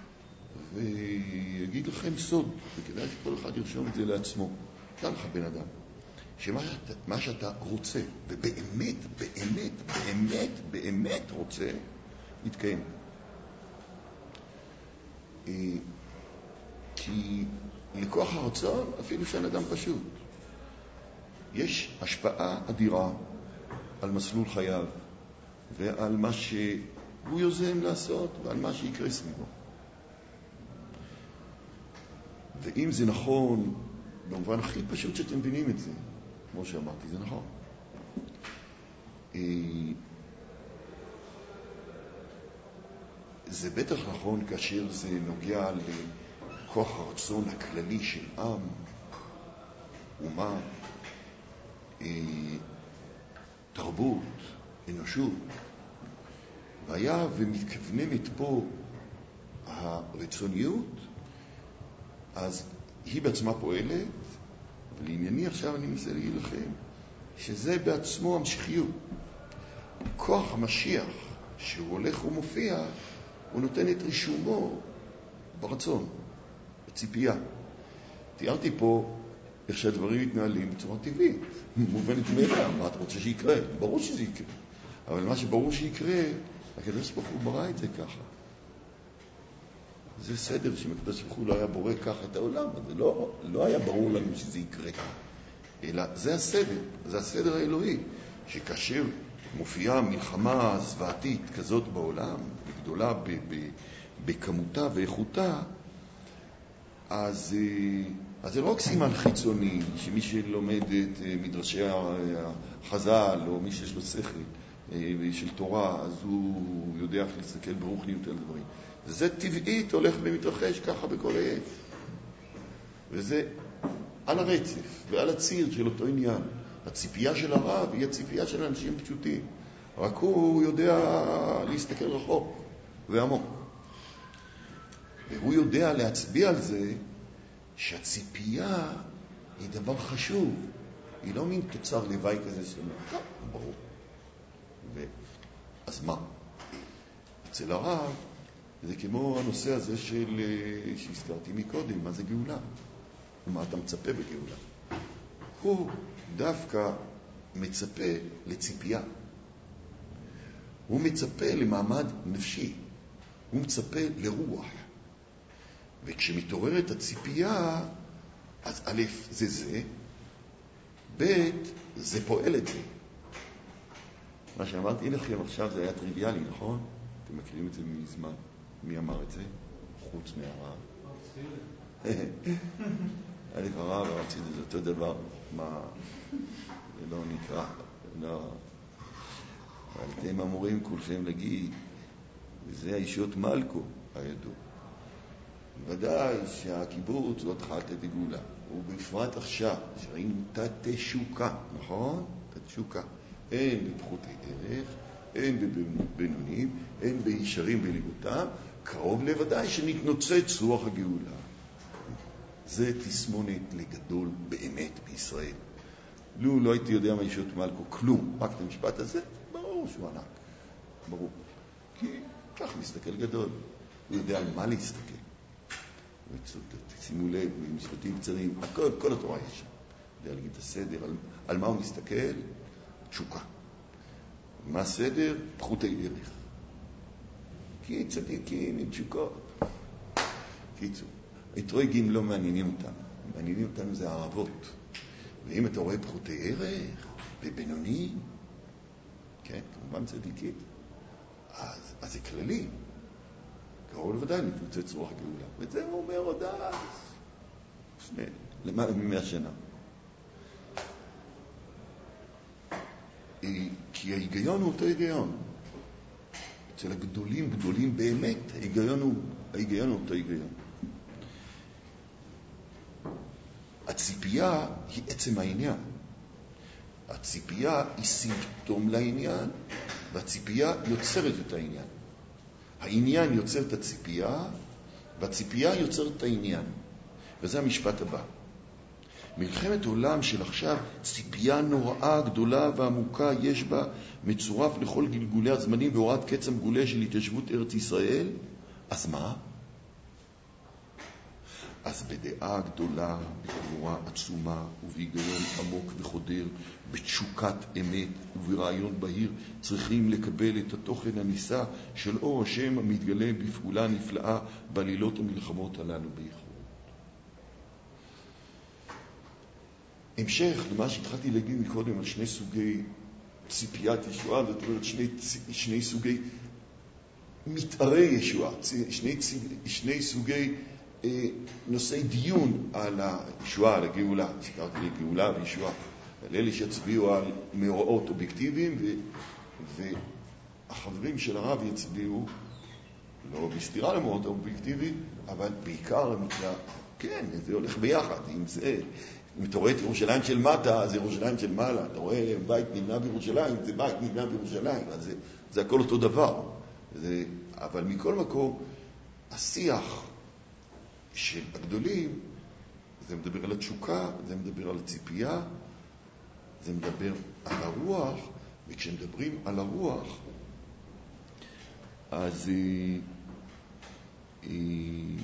ויגיד לכם סוד, וכדאי שכל אחד ירשום את זה לעצמו. תן לך בן אדם, שמה שאתה, מה שאתה רוצה, ובאמת, באמת, באמת, באמת רוצה, יתקיים. כי לכוח הרצון, אפילו שאין אדם פשוט, יש השפעה אדירה על מסלול חייו, ועל מה שהוא יוזם לעשות, ועל מה שיקרה סביבו. ואם זה נכון, במובן הכי פשוט שאתם מבינים את זה, כמו שאמרתי, זה נכון. זה בטח נכון כאשר זה נוגע לכוח הרצון הכללי של עם, אומה, תרבות, אנושות. והיה ומתכווננת פה הרצוניות, אז היא בעצמה פועלת, ולענייני עכשיו אני מנסה להגיד לכם, שזה בעצמו המשכיות. כוח המשיח, שהוא הולך ומופיע, הוא נותן את רישומו ברצון, בציפייה. תיארתי פה איך שהדברים מתנהלים בצורה טבעית, מובנת מאליו, מה אתה רוצה שיקרה? ברור שזה יקרה. אבל מה שברור שיקרה, הקדוש ברוך הוא ברא את זה ככה. זה סדר שמקדוש ברוך הוא לא היה בורא ככה את העולם, זה לא, לא היה ברור לנו שזה יקרה ככה. אלא זה הסדר, זה הסדר האלוהי, שכאשר מופיעה מלחמה זוועתית כזאת בעולם, גדולה ב- ב- בכמותה ואיכותה, אז, אז זה לא רק סימן חיצוני, שמי שלומד את מדרשי החז"ל, או מי שיש לו שכל של תורה, אז הוא יודע איך להסתכל ברוחניות על דברים. וזה טבעית הולך ומתרחש ככה בכל העת. וזה על הרצף ועל הציר של אותו עניין. הציפייה של הרב היא הציפייה של אנשים פשוטים. רק הוא יודע להסתכל רחוק ועמוק. והוא יודע להצביע על זה שהציפייה היא דבר חשוב. היא לא מין תוצר לוואי כזה שאומר, לא, ברור. ו... אז מה? אצל הרב זה כמו הנושא הזה של, שהזכרתי מקודם, מה זה גאולה? ומה אתה מצפה בגאולה? הוא דווקא מצפה לציפייה. הוא מצפה למעמד נפשי. הוא מצפה לרוח. וכשמתעוררת הציפייה, אז א', זה זה, ב', זה פועל את זה. מה שאמרתי לכם עכשיו זה היה טריוויאלי, נכון? אתם מכירים את זה מזמן. מי אמר את זה? חוץ מהרב. היה לי הרב, אמרתי, זה אותו דבר. מה? זה לא נקרא. לא. אבל אתם אמורים כולכם להגיד, וזה האישות מלכו הידוע. ודאי שהקיבוץ לא תחת הגאולה, ובפרט עכשיו, שראינו תת-שוקה, נכון? תת-שוקה. אין בפחותי ערך, אין בבינונים, אין בישרים בליבותם, קרוב לוודאי שנתנוצץ רוח הגאולה. זה תסמונת לגדול באמת בישראל. לו לא הייתי יודע מה אישות מלכו, כלום, רק את המשפט הזה, ברור שהוא ענק, ברור. כי כך מסתכל גדול, הוא יודע על מה להסתכל. שימו לב, משפטים קצרים, הכל, כל התורה יש שם. יודע להגיד את הסדר, על, על מה הוא מסתכל? תשוקה. מה הסדר? פחותי ערך. כי צדיקים עם תשוקות. קיצור, האתרוגים לא מעניינים אותנו. מעניינים אותנו זה הערבות. ואם אתה רואה פחותי ערך ובינונים, כן, כמובן צדיקים, אז, אז זה כללי. קרוב לוודאי נתפוצץ רוח הגאולה. וזה הוא אומר עוד אז. לפני, למעלה ממאה שנה. כי ההיגיון הוא אותו היגיון. אצל הגדולים, גדולים באמת, ההיגיון הוא, ההיגיון הוא אותו היגיון. הציפייה היא עצם העניין. הציפייה היא סימפטום לעניין, והציפייה יוצרת את העניין. העניין יוצר את הציפייה, והציפייה יוצרת את העניין. וזה המשפט הבא. מלחמת עולם של עכשיו, ציפייה נוראה, גדולה ועמוקה יש בה, מצורף לכל גלגולי הזמנים והוראת קץ המגולה של התיישבות ארץ ישראל. אז מה? אז בדעה גדולה, בגבורה עצומה ובהיגיון עמוק וחודר, בתשוקת אמת וברעיון בהיר, צריכים לקבל את התוכן הניסה של אור השם המתגלה בפעולה נפלאה בלילות ומלחמות הללו בייחוד. המשך למה שהתחלתי להגיד מקודם על שני סוגי ציפיית ישועה, זאת אומרת שני, שני סוגי מתארי ישועה, שני, שני סוגי אה, נושאי דיון על הישועה, על הגאולה, שקראתי לי גאולה וישועה, על אלה שיצביעו על מאורעות אובייקטיביים, ו, והחברים של הרב יצביעו, לא בסתירה למאורעות האובייקטיביים, אבל בעיקר, כן, זה הולך ביחד, אם זה... אם אתה רואה את ירושלים של מטה, זה ירושלים של מעלה. אתה רואה בית נבנה בירושלים, זה בית נבנה בירושלים. אז זה, זה הכל אותו דבר. זה, אבל מכל מקום, השיח של הגדולים, זה מדבר על התשוקה, זה מדבר על הציפייה, זה מדבר על הרוח, וכשמדברים על הרוח, אז היא... היא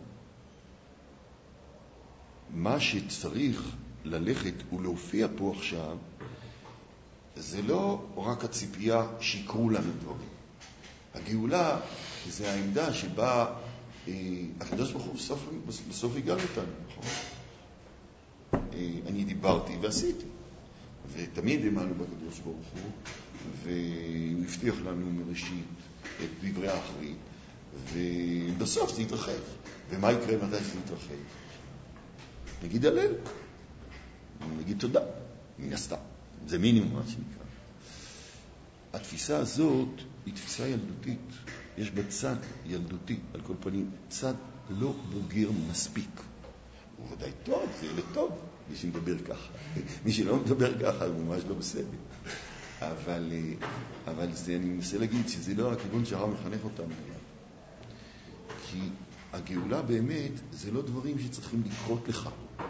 מה שצריך ללכת ולהופיע פה עכשיו, זה לא רק הציפייה שיקרו לנו דברים. הגאולה זה העמדה שבה אה, הקדוש ברוך הוא בסוף, בסוף הגל אותנו, נכון? אה, אני דיברתי ועשיתי, ותמיד האמנו בקדוש ברוך הוא, והוא הבטיח לנו מראשית את דברי האחרית, ובסוף זה יתרחב. ומה יקרה מתי זה יתרחב? נגיד הלל, נגיד תודה, מן הסתם. זה מינימום מה שנקרא. התפיסה הזאת היא תפיסה ילדותית. יש בה צד ילדותי, על כל פנים, צד לא בוגר מספיק. הוא ודאי טוב, זה ילד טוב, מי שמדבר ככה. מי שלא מדבר ככה, הוא ממש לא בסדר. אבל, אבל זה, אני מנסה להגיד שזה לא הכיוון שהרב מחנך אותנו. כי הגאולה באמת זה לא דברים שצריכים לקרות לך.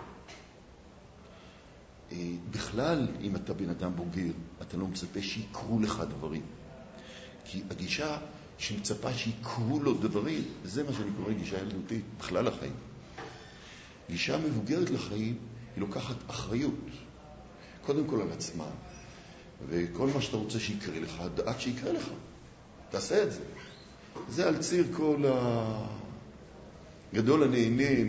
בכלל, אם אתה בן אדם בוגר, אתה לא מצפה שיקרו לך דברים. כי הגישה שמצפה שיקרו לו דברים, זה מה שאני קורא גישה ילדותית, בכלל החיים. גישה מבוגרת לחיים היא לוקחת אחריות. קודם כל על עצמה, וכל מה שאתה רוצה שיקרה לך, דעת שיקרה לך. תעשה את זה. זה על ציר כל ה... גדול הנהנה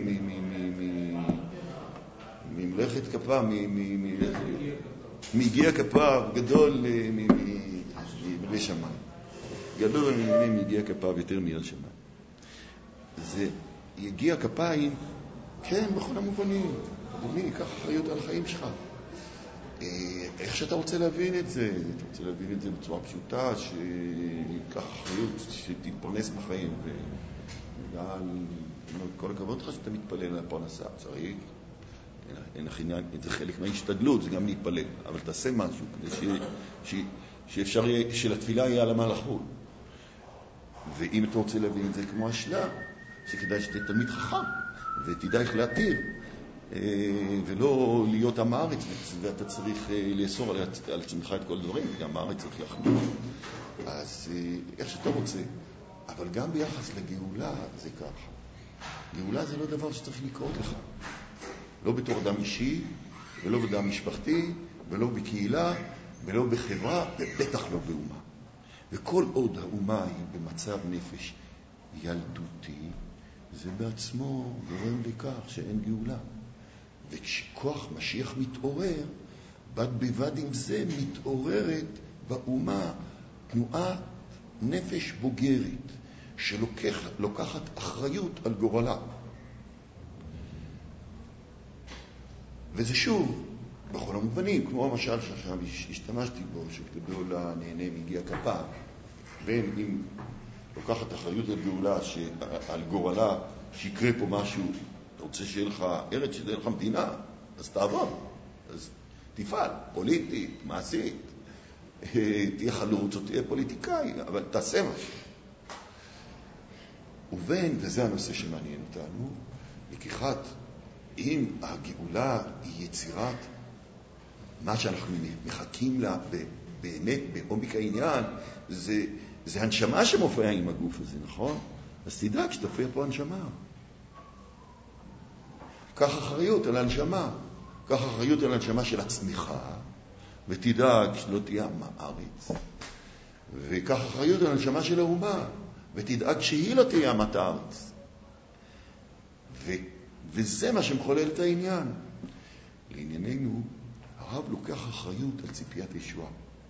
ממלאכת כפה, מיגיע כפה, גדול מידי שמיים. גדול הנהנה מיגיע כפה ויותר מיד שמיים. זה יגיע כפיים, כן, בכל המובנים. אדוני, קח אחריות על החיים שלך. איך שאתה רוצה להבין את זה? אתה רוצה להבין את זה בצורה פשוטה, שיקח אחריות, שתתפרנס בחיים וגם... כל הכבוד לך שאתה מתפלל על הפרנסה, צריך, אין החינן, זה חלק מההשתדלות, זה גם להתפלל, אבל תעשה משהו, כדי ש, ש, שאפשר, שלתפילה יהיה על מה לחול. ואם אתה רוצה להבין את זה כמו השלה, שכדאי שתהיה תלמיד חכם, ותדע איך להתיר, ולא להיות עם הארץ, ואתה צריך לאסור על, על עצמך את כל דברים, גם הארץ צריך להחמיר. אז איך שאתה רוצה, אבל גם ביחס לגאולה זה ככה. גאולה זה לא דבר שצריך לקרות לך. לא בתור אדם אישי, ולא באדם משפחתי, ולא בקהילה, ולא בחברה, ובטח לא באומה. וכל עוד האומה היא במצב נפש ילדותי, זה בעצמו גורם לכך שאין גאולה. וכשכוח משיח מתעורר, בד בבד עם זה מתעוררת באומה תנועת נפש בוגרת, שלוקחת אחריות על גורלה. וזה שוב, בכל המובנים, כמו המשל שעכשיו השתמשתי בו, שגדולה נהנה מגיע כפה, בין אם לוקחת אחריות על גאולה, על גורלה, שיקרה פה משהו, אתה רוצה שיהיה לך ארץ, שיהיה לך מדינה, אז תעבוד, אז תפעל, פוליטית, מעשית, תהיה חלוץ או תהיה פוליטיקאי, אבל תעשה משהו. ובין, וזה הנושא שמעניין אותנו, לקיחת, אם הגאולה היא יצירת מה שאנחנו מחכים לה באמת בעומק העניין, זה, זה הנשמה שמופיעה עם הגוף הזה, נכון? אז תדאג שתופיע פה הנשמה. קח אחריות על הנשמה. קח אחריות על הנשמה של עצמך, ותדאג שלא תהיה עם הארץ. וקח אחריות על הנשמה של האומה, ותדאג שהיא לא תהיה עם הארץ. ו... וזה מה שמחולל את העניין. לענייננו, הרב לוקח אחריות על ציפיית ישועה.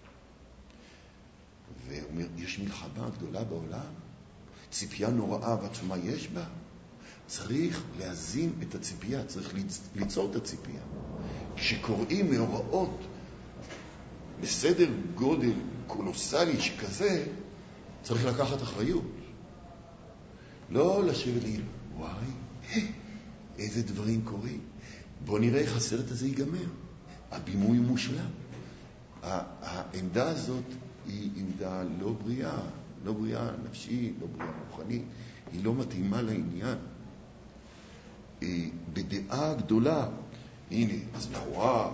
ואומר, יש מלחמה גדולה בעולם, ציפייה נוראה ועצומה יש בה. צריך להזין את הציפייה, צריך ליצור את הציפייה. כשקוראים מאורעות בסדר גודל קולוסלי שכזה, צריך לקחת אחריות. לא לשבת לי, וואי, איזה דברים קורים. בוא נראה איך הסרט הזה ייגמר. הבימוי מושלם. העמדה הזאת היא עמדה לא בריאה, לא בריאה נפשית, לא בריאה רוחנית. היא לא מתאימה לעניין. בדעה גדולה, הנה, אז לכאורה,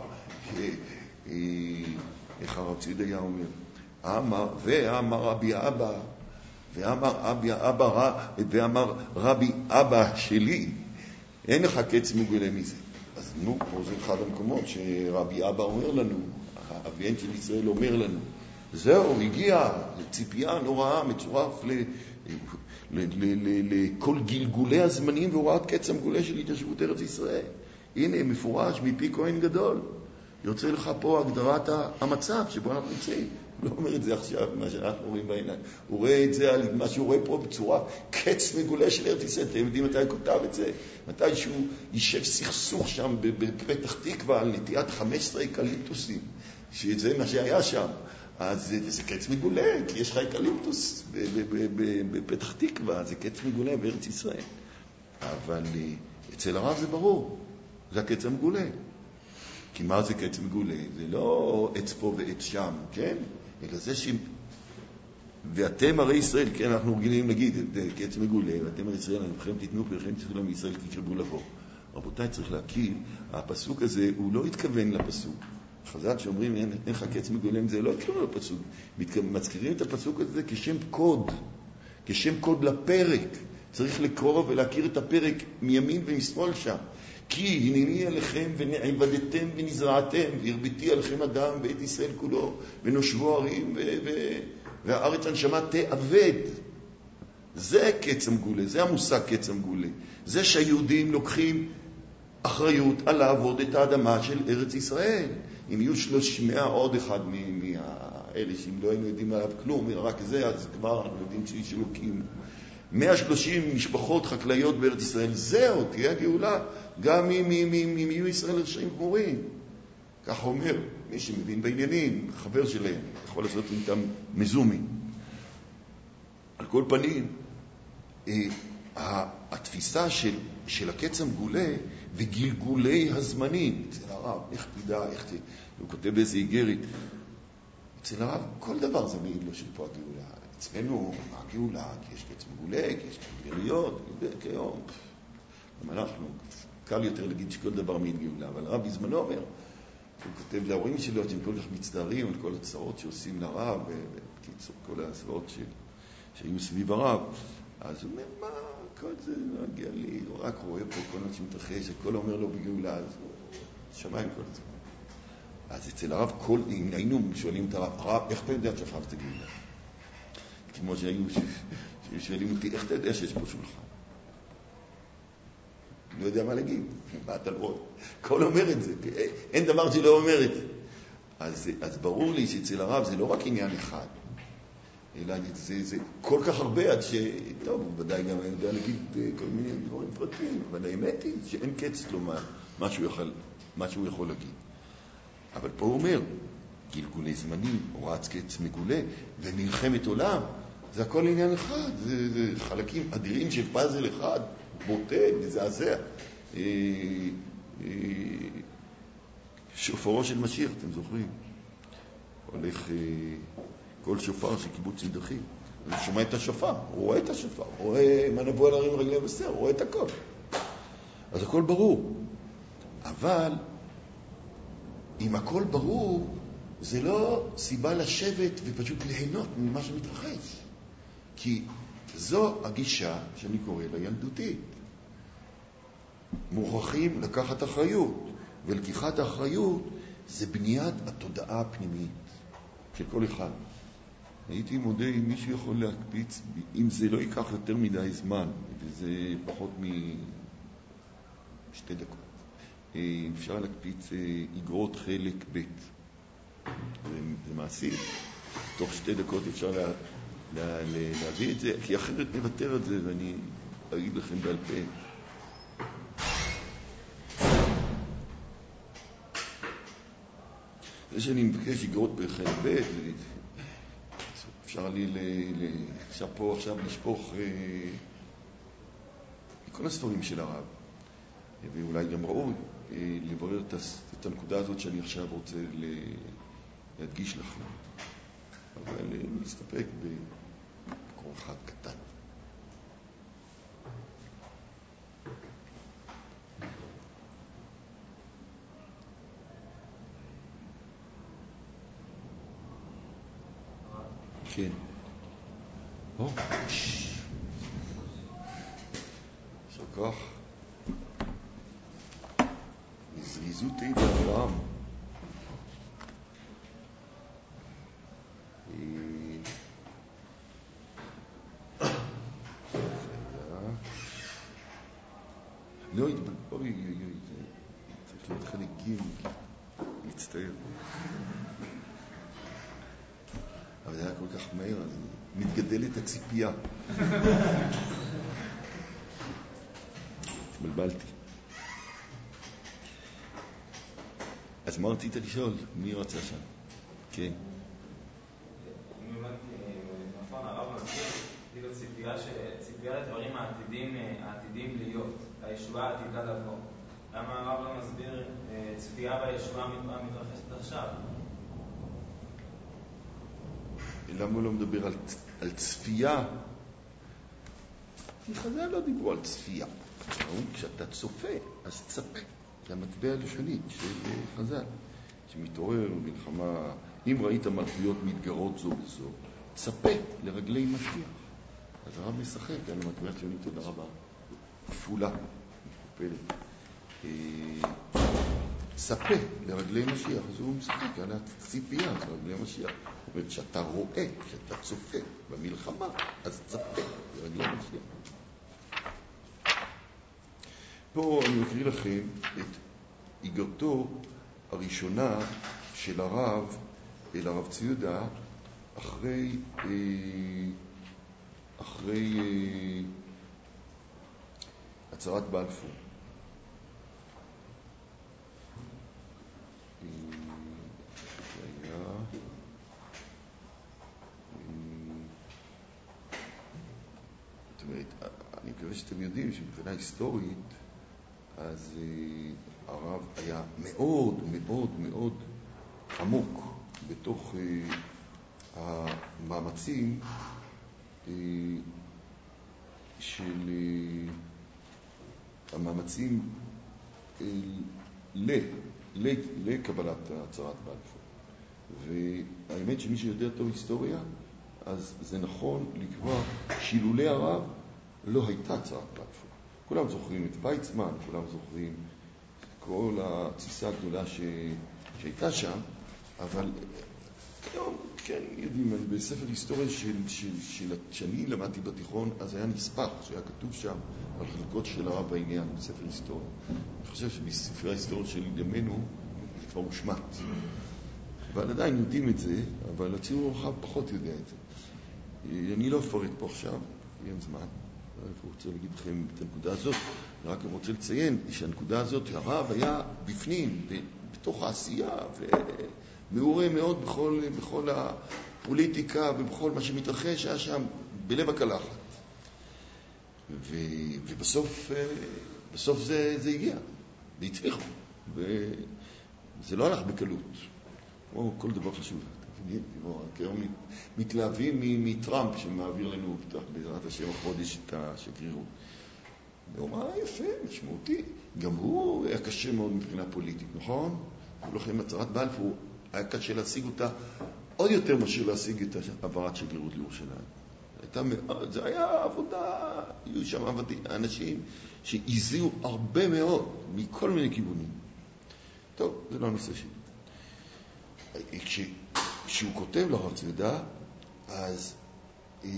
איך הרב צידיה אומר, אמר, ואמר רבי אבא, ואמר רבי אבא, ואמר רבי אבא שלי, אין לך קץ מגולה מזה. אז נו, פה זה אחד המקומות שרבי אבא אומר לנו, האביין של ישראל אומר לנו, זהו, הגיע לציפייה נוראה, מצורף ל... לכל גלגולי הזמנים והוראת קץ המגולה של התיישבות ארץ ישראל. הנה, מפורש מפי כהן גדול. יוצא לך פה הגדרת המצב שבו אנחנו נמצאים. הוא לא אומר את זה עכשיו, מה שאנחנו רואים בעיניים. הוא רואה את זה על מה שהוא רואה פה בצורה קץ מגולה של ארץ ישראל. אתם יודעים מתי הוא כותב את זה? מתי שהוא יישב סכסוך שם בפתח תקווה על נטיית חמש עשרה אקליפטוסים. שזה מה שהיה שם. אז זה קץ מגולה, כי יש לך אקליפטוס בפתח תקווה, זה קץ מגולה בארץ ישראל. אבל אצל הרב זה ברור, זה הקץ המגולה. כי מה זה קץ מגולה? זה לא עץ פה ועץ שם, כן? אלא זה ש... ואתם הרי ישראל, כן, אנחנו רגילים להגיד, קץ מגולה, ואתם הרי ישראל, לכם תתנו פרחם תתנו מישראל, כי תשרבו לבוא. רבותיי, צריך להכיר, הפסוק הזה, הוא לא התכוון לפסוק. חז"ל שאומרים, אין, אין לך קץ מגולה, זה לא התכוון לפסוק. מזכירים את הפסוק הזה כשם קוד, כשם קוד לפרק. צריך לקרוא ולהכיר את הפרק מימין ומשמאל שם. כי הנני עליכם ונעבדתם ונזרעתם, והרביתי עליכם אדם בית ישראל כולו, ונושבו ערים, ו- ו- והארץ הנשמה תעבד. זה קץ המגולה, זה המושג קץ המגולה. זה שהיהודים לוקחים אחריות על לעבוד את האדמה של ארץ ישראל. אם יהיו שלוש מאה עוד אחד מאלה שאם לא היינו יודעים עליו כלום, רק זה, אז כבר אנחנו יודעים שיש אלוקים. מאה ושלושים משפחות חקלאיות בארץ ישראל, זהו, תהיה גאולה, גם אם יהיו ישראל רשעים גמורים. כך אומר מי שמבין בעניינים, חבר שלהם, יכול לעשות איתם מזומים. על כל פנים, התפיסה של, של הקץ המגולה וגלגולי הזמנים, אצל הרב, איך תדע, איך תדע, הוא כותב באיזה איגרת, אצל הרב כל דבר זה מעיד לו של פה הגאולה. אצלנו, מה הגאולה? כי יש קץ מגולה, כי יש גאוליות, כיום. גם אנחנו, קל יותר להגיד שכל דבר מעיד גאולה, אבל הרב בזמנו אומר, הוא כותב להורים שלו שהם כל כך מצטערים על כל הצרות שעושים לרב, ובקיצור, כל הצרות ש... שהיו סביב הרב. אז הוא אומר, מה, כל זה לא מגיע לי, הוא רק רואה פה כל מה שמתרחש, הכל אומר לו בגאולה, אז שמיים כל זה. אז אצל הרב, כל, אם היינו שואלים את הרב, הרב, איך אתה יודע שעכשיו זה גאולה? כמו שהיו שואלים אותי, איך אתה יודע שיש פה שולחן? לא יודע מה להגיד, מה אתה לא רואה? כל אומר את זה, אין דבר שלא אומר את זה. אז, אז ברור לי שאצל הרב זה לא רק עניין אחד, אלא זה, זה כל כך הרבה עד ש... טוב, הוא ודאי גם יודע להגיד כל מיני דברים פרטיים, אבל האמת היא שאין קץ לו מה, מה, שהוא יכול, מה שהוא יכול להגיד. אבל פה הוא אומר, גלגולי זמנים, הורץ קץ מגולה, ומלחמת עולם, זה הכל עניין אחד, זה, זה חלקים אדירים של פאזל אחד, בוטה, מזעזע. אה, אה, שופרו של משיח, אתם זוכרים? הולך... אה, כל שופר של קיבוץ נידחים. הוא שומע את השופר, הוא רואה את השופר, הוא רואה מה נבוא על הרים רגלי בשר, הוא רואה את הכל. אז הכל ברור. אבל אם הכל ברור, זה לא סיבה לשבת ופשוט ליהנות ממה שמתרחש. כי זו הגישה שאני קורא לה ילדותית. מוכרחים לקחת אחריות, ולקיחת האחריות זה בניית התודעה הפנימית של כל אחד. הייתי מודה אם מישהו יכול להקפיץ, אם זה לא ייקח יותר מדי זמן, וזה פחות משתי דקות. אפשר להקפיץ אגרות חלק ב'. זה מעשי. תוך שתי דקות אפשר לה, לה, להביא את זה, כי אחרת נוותר את זה, ואני אגיד לכם בעל פה. זה שאני מבקש אגרות בחלק ב', אפשר לי, אפשר פה עכשיו לשפוך אה, כל הספרים של הרב, ואולי גם ראוי אה, לברר את, את הנקודה הזאת שאני עכשיו רוצה להדגיש לכם. אבל אה, נסתפק בקור אחד קטן. כן. או, עכשיו כך. נזריזות עיד אברהם. לא, אוי, אוי, אוי, צריך להיות חלקים, מצטער. אבל זה היה כל כך מהר, אז מתגדלת הציפייה. התבלבלתי. אז מה רצית לשאול? מי רצה שם? כן. אם הבנתי, נכון, הרב מסביר, כאילו ציפייה לדברים העתידים להיות, הישועה העתידה לבוא. למה הרב לא מסביר ציפייה בישועה המתרחשת עכשיו? למה הוא לא מדבר על, על צפייה? כי חז"ל לא דיברו על צפייה. כשאתה צופה, אז צפה. זה המטבע הלשונית של חז"ל, שמתעורר מלחמה. אם ראית מלכויות מתגרות זו בזו, צפה לרגלי משיח. אז הרב משחק על המטבע הלשונית, תודה רבה. כפולה, מכופלת. צפה לרגלי משיח, אז הוא משחק על הציפייה לרגלי משיח. זאת אומרת, שאתה רואה, שאתה צופה במלחמה, אז צפה לרגלי משיח. פה אני מקריא לכם את איגרתו הראשונה של הרב אל הרב ציודה אחרי אחרי הצהרת בלפור. זאת אומרת, אני מקווה שאתם יודעים שמבחינה היסטורית אז uh, הרב היה מאוד מאוד מאוד עמוק בתוך uh, המאמצים uh, של uh, המאמצים uh, ל, ל, לקבלת הצהרת בלפור. והאמת שמי שיודע טוב היסטוריה, אז זה נכון לקבוע שילולי הרב לא הייתה הצהרת בלפור. כולם זוכרים את ויצמן, כולם זוכרים כל התסיסה הגדולה ש... שהייתה שם, אבל היום, כן, יודעים, בספר היסטוריה של, של, של, שאני למדתי בתיכון, אז היה נספח, שהיה כתוב שם על חלקות של הרב בעניין, בספר היסטוריה. אני חושב שבספרי ההיסטוריה של ימינו זה כבר מושמט. אבל עדיין יודעים את זה, אבל הציבור הרחב פחות יודע את זה. אני לא אפרט פה עכשיו, אין זמן. אני רוצה להגיד לכם את הנקודה הזאת. אני רק רוצה לציין שהנקודה הזאת, הרב היה בפנים, בתוך העשייה, ומעורה מאוד בכל, בכל הפוליטיקה ובכל מה שמתרחש, היה שם בלב הקלחת. ו, ובסוף בסוף זה, זה הגיע, והצליחו. וזה לא הלך בקלות. כמו כל דבר חשוב. כיום מתלהבים מטראמפ שמעביר לנו בעזרת השם החודש את השגרירות. הוא אמר, יפה, משמעותי. גם הוא היה קשה מאוד מבחינה פוליטית, נכון? הוא לכם הצהרת בלפור, היה קשה להשיג אותה עוד יותר מאשר להשיג את העברת שגרירות לירושלים. הייתה מאוד, זה היה עבודה, היו שם אנשים שהזיעו הרבה מאוד מכל מיני כיוונים. טוב, זה לא הנושא שלי. כש, כשהוא כותב לרב צבדה, אז אה,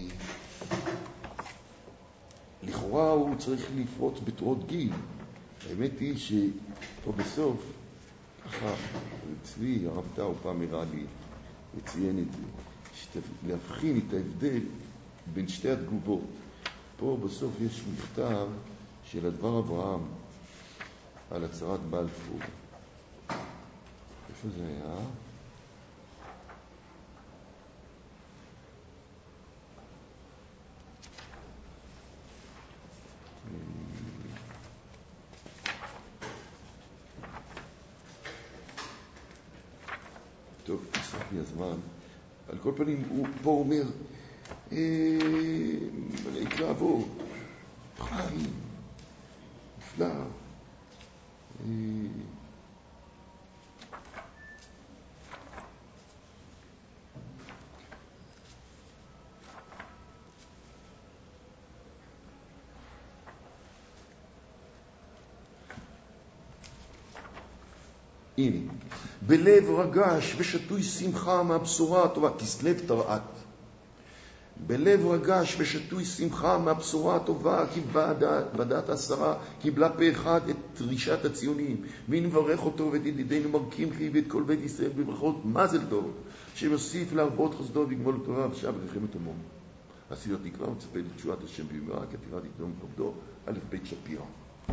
לכאורה הוא צריך לפרוץ בתרועות גיל. האמת היא שפה בסוף, ככה, אצלי, הרב טאו פעם הראה לי, וציין את זה, להבחין את ההבדל בין שתי התגובות. פה בסוף יש מכתב של הדבר אברהם על הצהרת בלפור. איפה זה היה? טוב, נשרף לי הזמן. על כל פנים, הוא פה אומר, מלא התלהבות, חיים, נפלא. הנה, בלב רגש ושתוי שמחה מהבשורה הטובה, כסלו תרעת. בלב רגש ושתוי שמחה מהבשורה הטובה, כי ועדת העשרה קיבלה פה אחד את דרישת הציונים, ונברך אותו ואת ידידינו מר קמחי ואת כל בית ישראל בברכות מזל טוב, שמוסיף להרבות חסדו וגמול טובה ושב רחמת עמו. עשירת נקרא ומצפה לתשועת השם במהרה, כי עתירה תקדום עבדו, א' בית שפירא.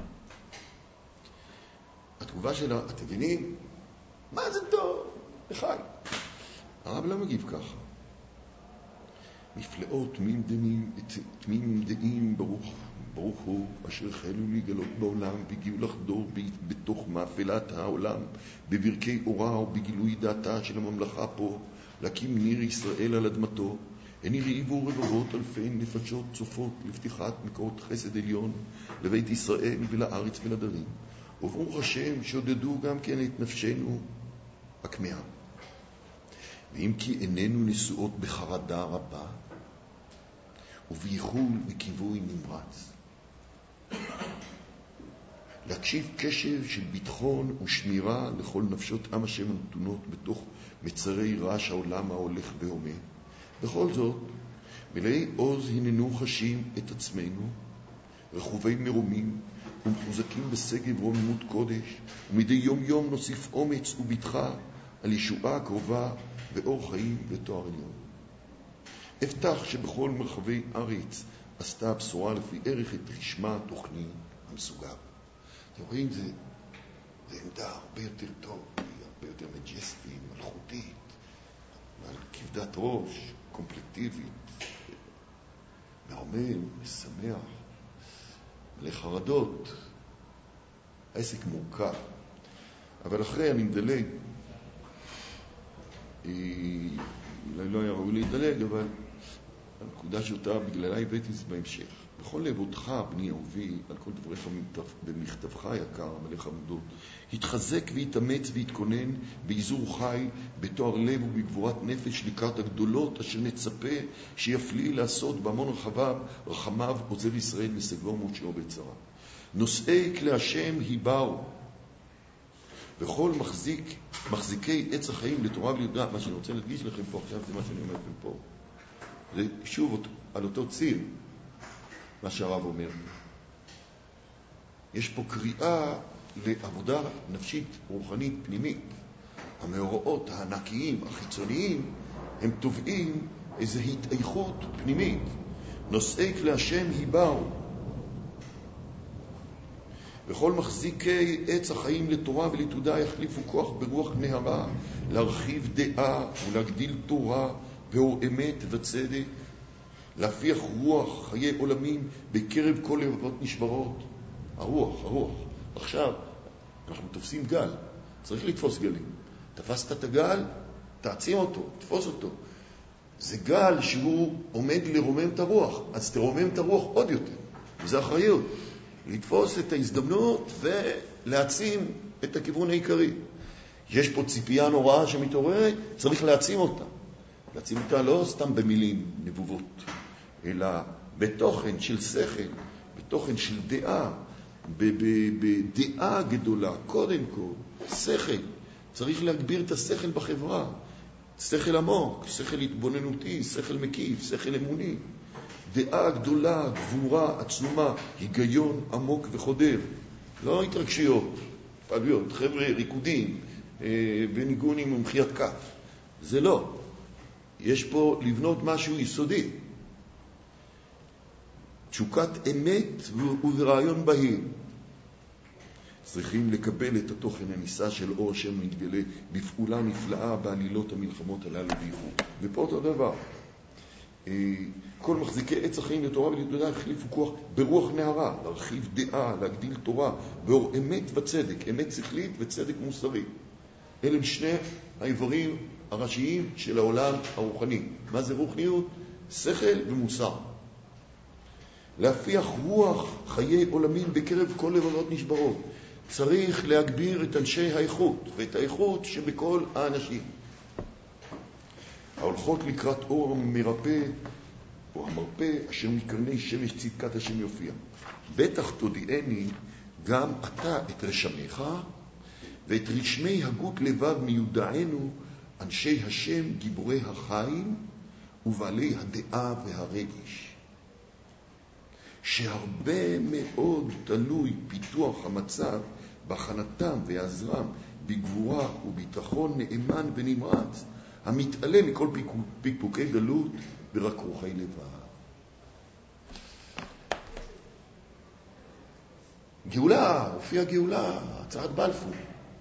התגובה שלה, אתם מבינים? מה זה טוב? לחי. הרב לא מגיב ככה. נפלאות תמים דעים, תמים דעים ברוך, ברוך הוא, אשר חלו לגלות בעולם, והגיעו לחדור בתוך מאפלת העולם, בברכי אורה ובגילוי דעתה של הממלכה פה, להקים ניר ישראל על אדמתו, הן הרעיבו רבבות אלפי נפשות צופות לפתיחת מקורות חסד עליון, לבית ישראל ולארץ ולדרים. וברוך השם שעודדו גם כן את נפשנו הכמהה. ואם כי איננו נשואות בחרדה רבה, ובייחול וכיווי נמרץ. להקשיב קשב של ביטחון ושמירה לכל נפשות עם השם הנתונות בתוך מצרי רעש העולם ההולך והומה. בכל זאת, מלאי עוז הננו חשים את עצמנו, רחובי מרומים, ומחוזקים בסגב רוממות קודש, ומדי יום יום נוסיף אומץ וביטחה על ישועה הקרובה ואור חיים ותואר עליון. הבטח שבכל מרחבי ארץ עשתה הבשורה לפי ערך את רשמה התוכני המסוגר. אתם רואים, זה, זה עמדה הרבה יותר טוב, הרבה יותר מג'סטית, מלכותית, על כבדת ראש, קומפלקטיבית, מרומם, משמח. לחרדות, העסק מורכב. אבל אחרי אני מדלג, אולי לא היה ראוי להידלג, אבל הנקודה שאותה בגללה הבאתי זה בהמשך. בכל לב אותך, בני אהובי, על כל דבריך במכתבך היקר, מלא חמודות, התחזק והתאמץ והתכונן באיזור חי, בתואר לב ובגבורת נפש לקראת הגדולות, אשר נצפה שיפליא לעשות בהמון רחביו, רחמיו, עוזב ישראל מסגור מותשו בצרה. נושאי כלי השם היבאו, וכל מחזיק, מחזיקי עץ החיים לתורה וליודע. מה שאני רוצה להדגיש לכם פה עכשיו זה מה שאני אומר לכם פה. זה שוב על אותו ציר, מה שהרב אומר. יש פה קריאה לעבודה נפשית, רוחנית, פנימית. המאורעות הענקיים, החיצוניים, הם תובעים איזו התאיכות פנימית. נושאי כלי השם היבאו, וכל מחזיקי עץ החיים לתורה ולתודה יחליפו כוח ברוח נהרה, להרחיב דעה ולהגדיל תורה ואור אמת וצדק, להפיח רוח חיי עולמים בקרב כל לבבות נשברות. הרוח, הרוח. עכשיו, אנחנו תופסים גל, צריך לתפוס גלים. תפסת את הגל, תעצים אותו, תפוס אותו. זה גל שהוא עומד לרומם את הרוח, אז תרומם את הרוח עוד יותר. וזה אחריות. לתפוס את ההזדמנות ולהעצים את הכיוון העיקרי. יש פה ציפייה נוראה שמתעוררת, צריך להעצים אותה. להעצים אותה לא סתם במילים נבובות, אלא בתוכן של שכל, בתוכן של דעה, בדעה גדולה. קודם כל, שכל. צריך להגביר את השכל בחברה. שכל עמוק, שכל התבוננותי, שכל מקיף, שכל אמוני. דעה גדולה, גבורה, עצומה, היגיון עמוק וחודר. לא התרגשיות, פעלויות, חבר'ה, ריקודים, בניגונים ומחיית כף. זה לא. יש פה לבנות משהו יסודי. תשוקת אמת ורעיון בהיר. צריכים לקבל את התוכן הניסה של אור שם מתגלה בפעולה נפלאה בעלילות המלחמות הללו בייחוד. ופה אותו דבר. כל מחזיקי עץ החיים לתורה ולתודה החליפו כוח ברוח נהרה, להרחיב דעה, להגדיל תורה, באור אמת וצדק, אמת שכלית וצדק מוסרי. אלה הם שני האיברים הראשיים של העולם הרוחני. מה זה רוחניות? שכל ומוסר. להפיח רוח חיי עולמים בקרב כל לבבות נשברות. צריך להגביר את אנשי האיכות ואת האיכות שבכל האנשים. ההולכות לקראת אור המרפא או המרפא אשר מקרני שמש צדקת השם יופיע. בטח תודיעני גם אתה את רשמך ואת רשמי הגות לבב מיודענו אנשי השם גיבורי החיים ובעלי הדעה והרגש. שהרבה מאוד תלוי פיתוח המצב בהכנתם ועזרם בגבורה וביטחון נאמן ונמרץ המתעלה מכל פקפוקי גלות ורק רוחי לבב. גאולה, הופיעה גאולה, הצהרת בלפור.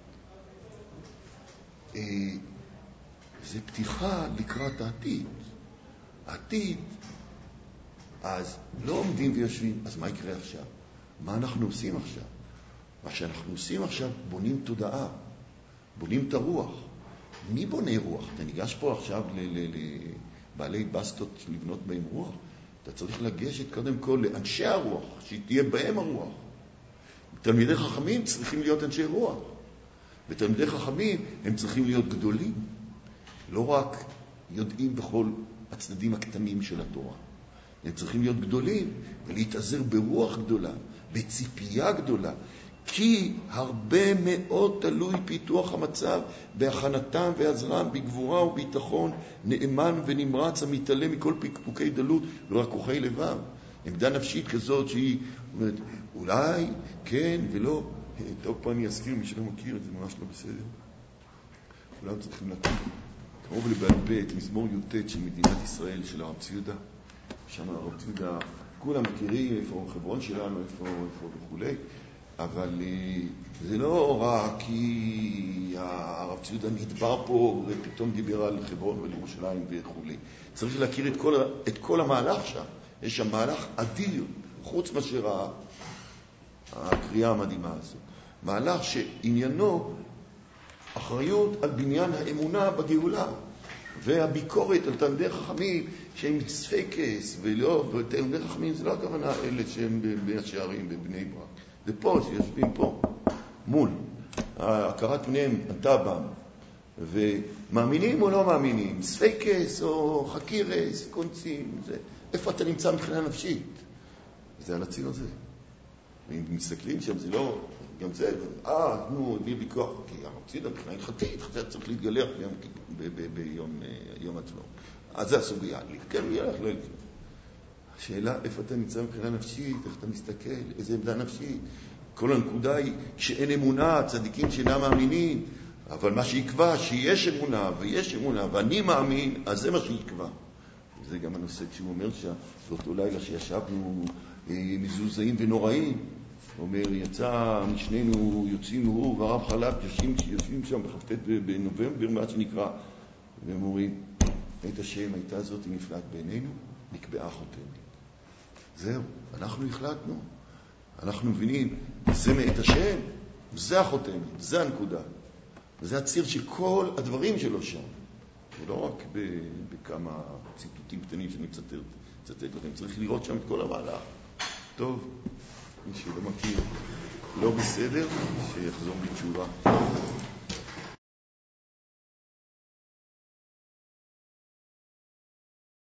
זה פתיחה לקראת העתיד. העתיד, אז לא עומדים ויושבים, אז מה יקרה עכשיו? מה אנחנו עושים עכשיו? מה שאנחנו עושים עכשיו, בונים תודעה, בונים את הרוח. מי בונה רוח? אתה ניגש פה עכשיו לבעלי בסטות לבנות בהם רוח? אתה צריך לגשת קודם כל לאנשי הרוח, שתהיה בהם הרוח. תלמידי חכמים צריכים להיות אנשי רוח. ותלמידי חכמים הם צריכים להיות גדולים. לא רק יודעים בכל הצדדים הקטנים של התורה. הם צריכים להיות גדולים ולהתעזר ברוח גדולה, בציפייה גדולה. כי הרבה מאוד תלוי פיתוח המצב בהכנתם ועזרם בגבורה וביטחון נאמן ונמרץ המתעלה מכל פקפוקי דלות ורק כוחי לבב. עמדה נפשית כזאת שהיא אומרת, אולי כן ולא. טוב, פה אני אזכיר, מי שלא מכיר את זה ממש לא בסדר. כולם צריכים להכיר. קרוב לבעל פה את מזמור י"ט של מדינת ישראל של הרב ציודה. שם הרב ציודה, כולם מכירים איפה חברון שלנו, איפה, איפה וכולי. אבל זה לא רק כי הרב ציודה נדבר פה ופתאום דיבר על חברון ועל ירושלים וכולי. צריך להכיר את כל, את כל המהלך שם. יש שם מהלך אדיר, חוץ מאשר הקריאה המדהימה הזו. מהלך שעניינו אחריות על בניין האמונה בגאולה. והביקורת על תלמידי חכמים שהם ספקס ולא, ותלמידי חכמים זה לא הכוונה אלה שהם בין השערים בבני ברק. זה פה, שיושבים פה, מול. הכרת פניהם ענתה בם. ומאמינים או לא מאמינים, ספקס או חקירס, קונצים, זה. איפה אתה נמצא מבחינה נפשית? זה על הציר הזה. ואם מסתכלים שם, זה לא, גם זה, אה, נו, בלי ויכוח, כי המציאות מבחינה הלכתית, זה צריך להתגלח ביום עצמו. אז זה הסוגיה, להתגלח, לא להתגלח. השאלה, איפה אתה נמצא מבחינה נפשית, איך אתה מסתכל, איזה עמדה נפשית. כל הנקודה היא שאין אמונה, צדיקים שאינם מאמינים, אבל מה שיקבע, שיש אמונה ויש אמונה, ואני מאמין, אז זה מה שיקבע. זה גם הנושא כשהוא אומר שבאותו לילה שישבנו מזוזאים ונוראים, הוא אומר, יצא משנינו, יוצאים הוא והרב חלב, יושבים, יושבים שם בחפת בנובמבר, מה שנקרא, והם אומרים, את השם הייתה זאת נפלט בינינו, נקבעה חותמת. זהו, אנחנו החלטנו, אנחנו מבינים, זה מאת השם, זה החותמת, זה הנקודה. וזה הציר של כל הדברים שלו שם. ולא רק בכמה ציטוטים קטנים שאני מצטט לכם, צריך לראות שם את כל המהלך. טוב, מי שלא מכיר, לא בסדר, שיחזור בתשובה.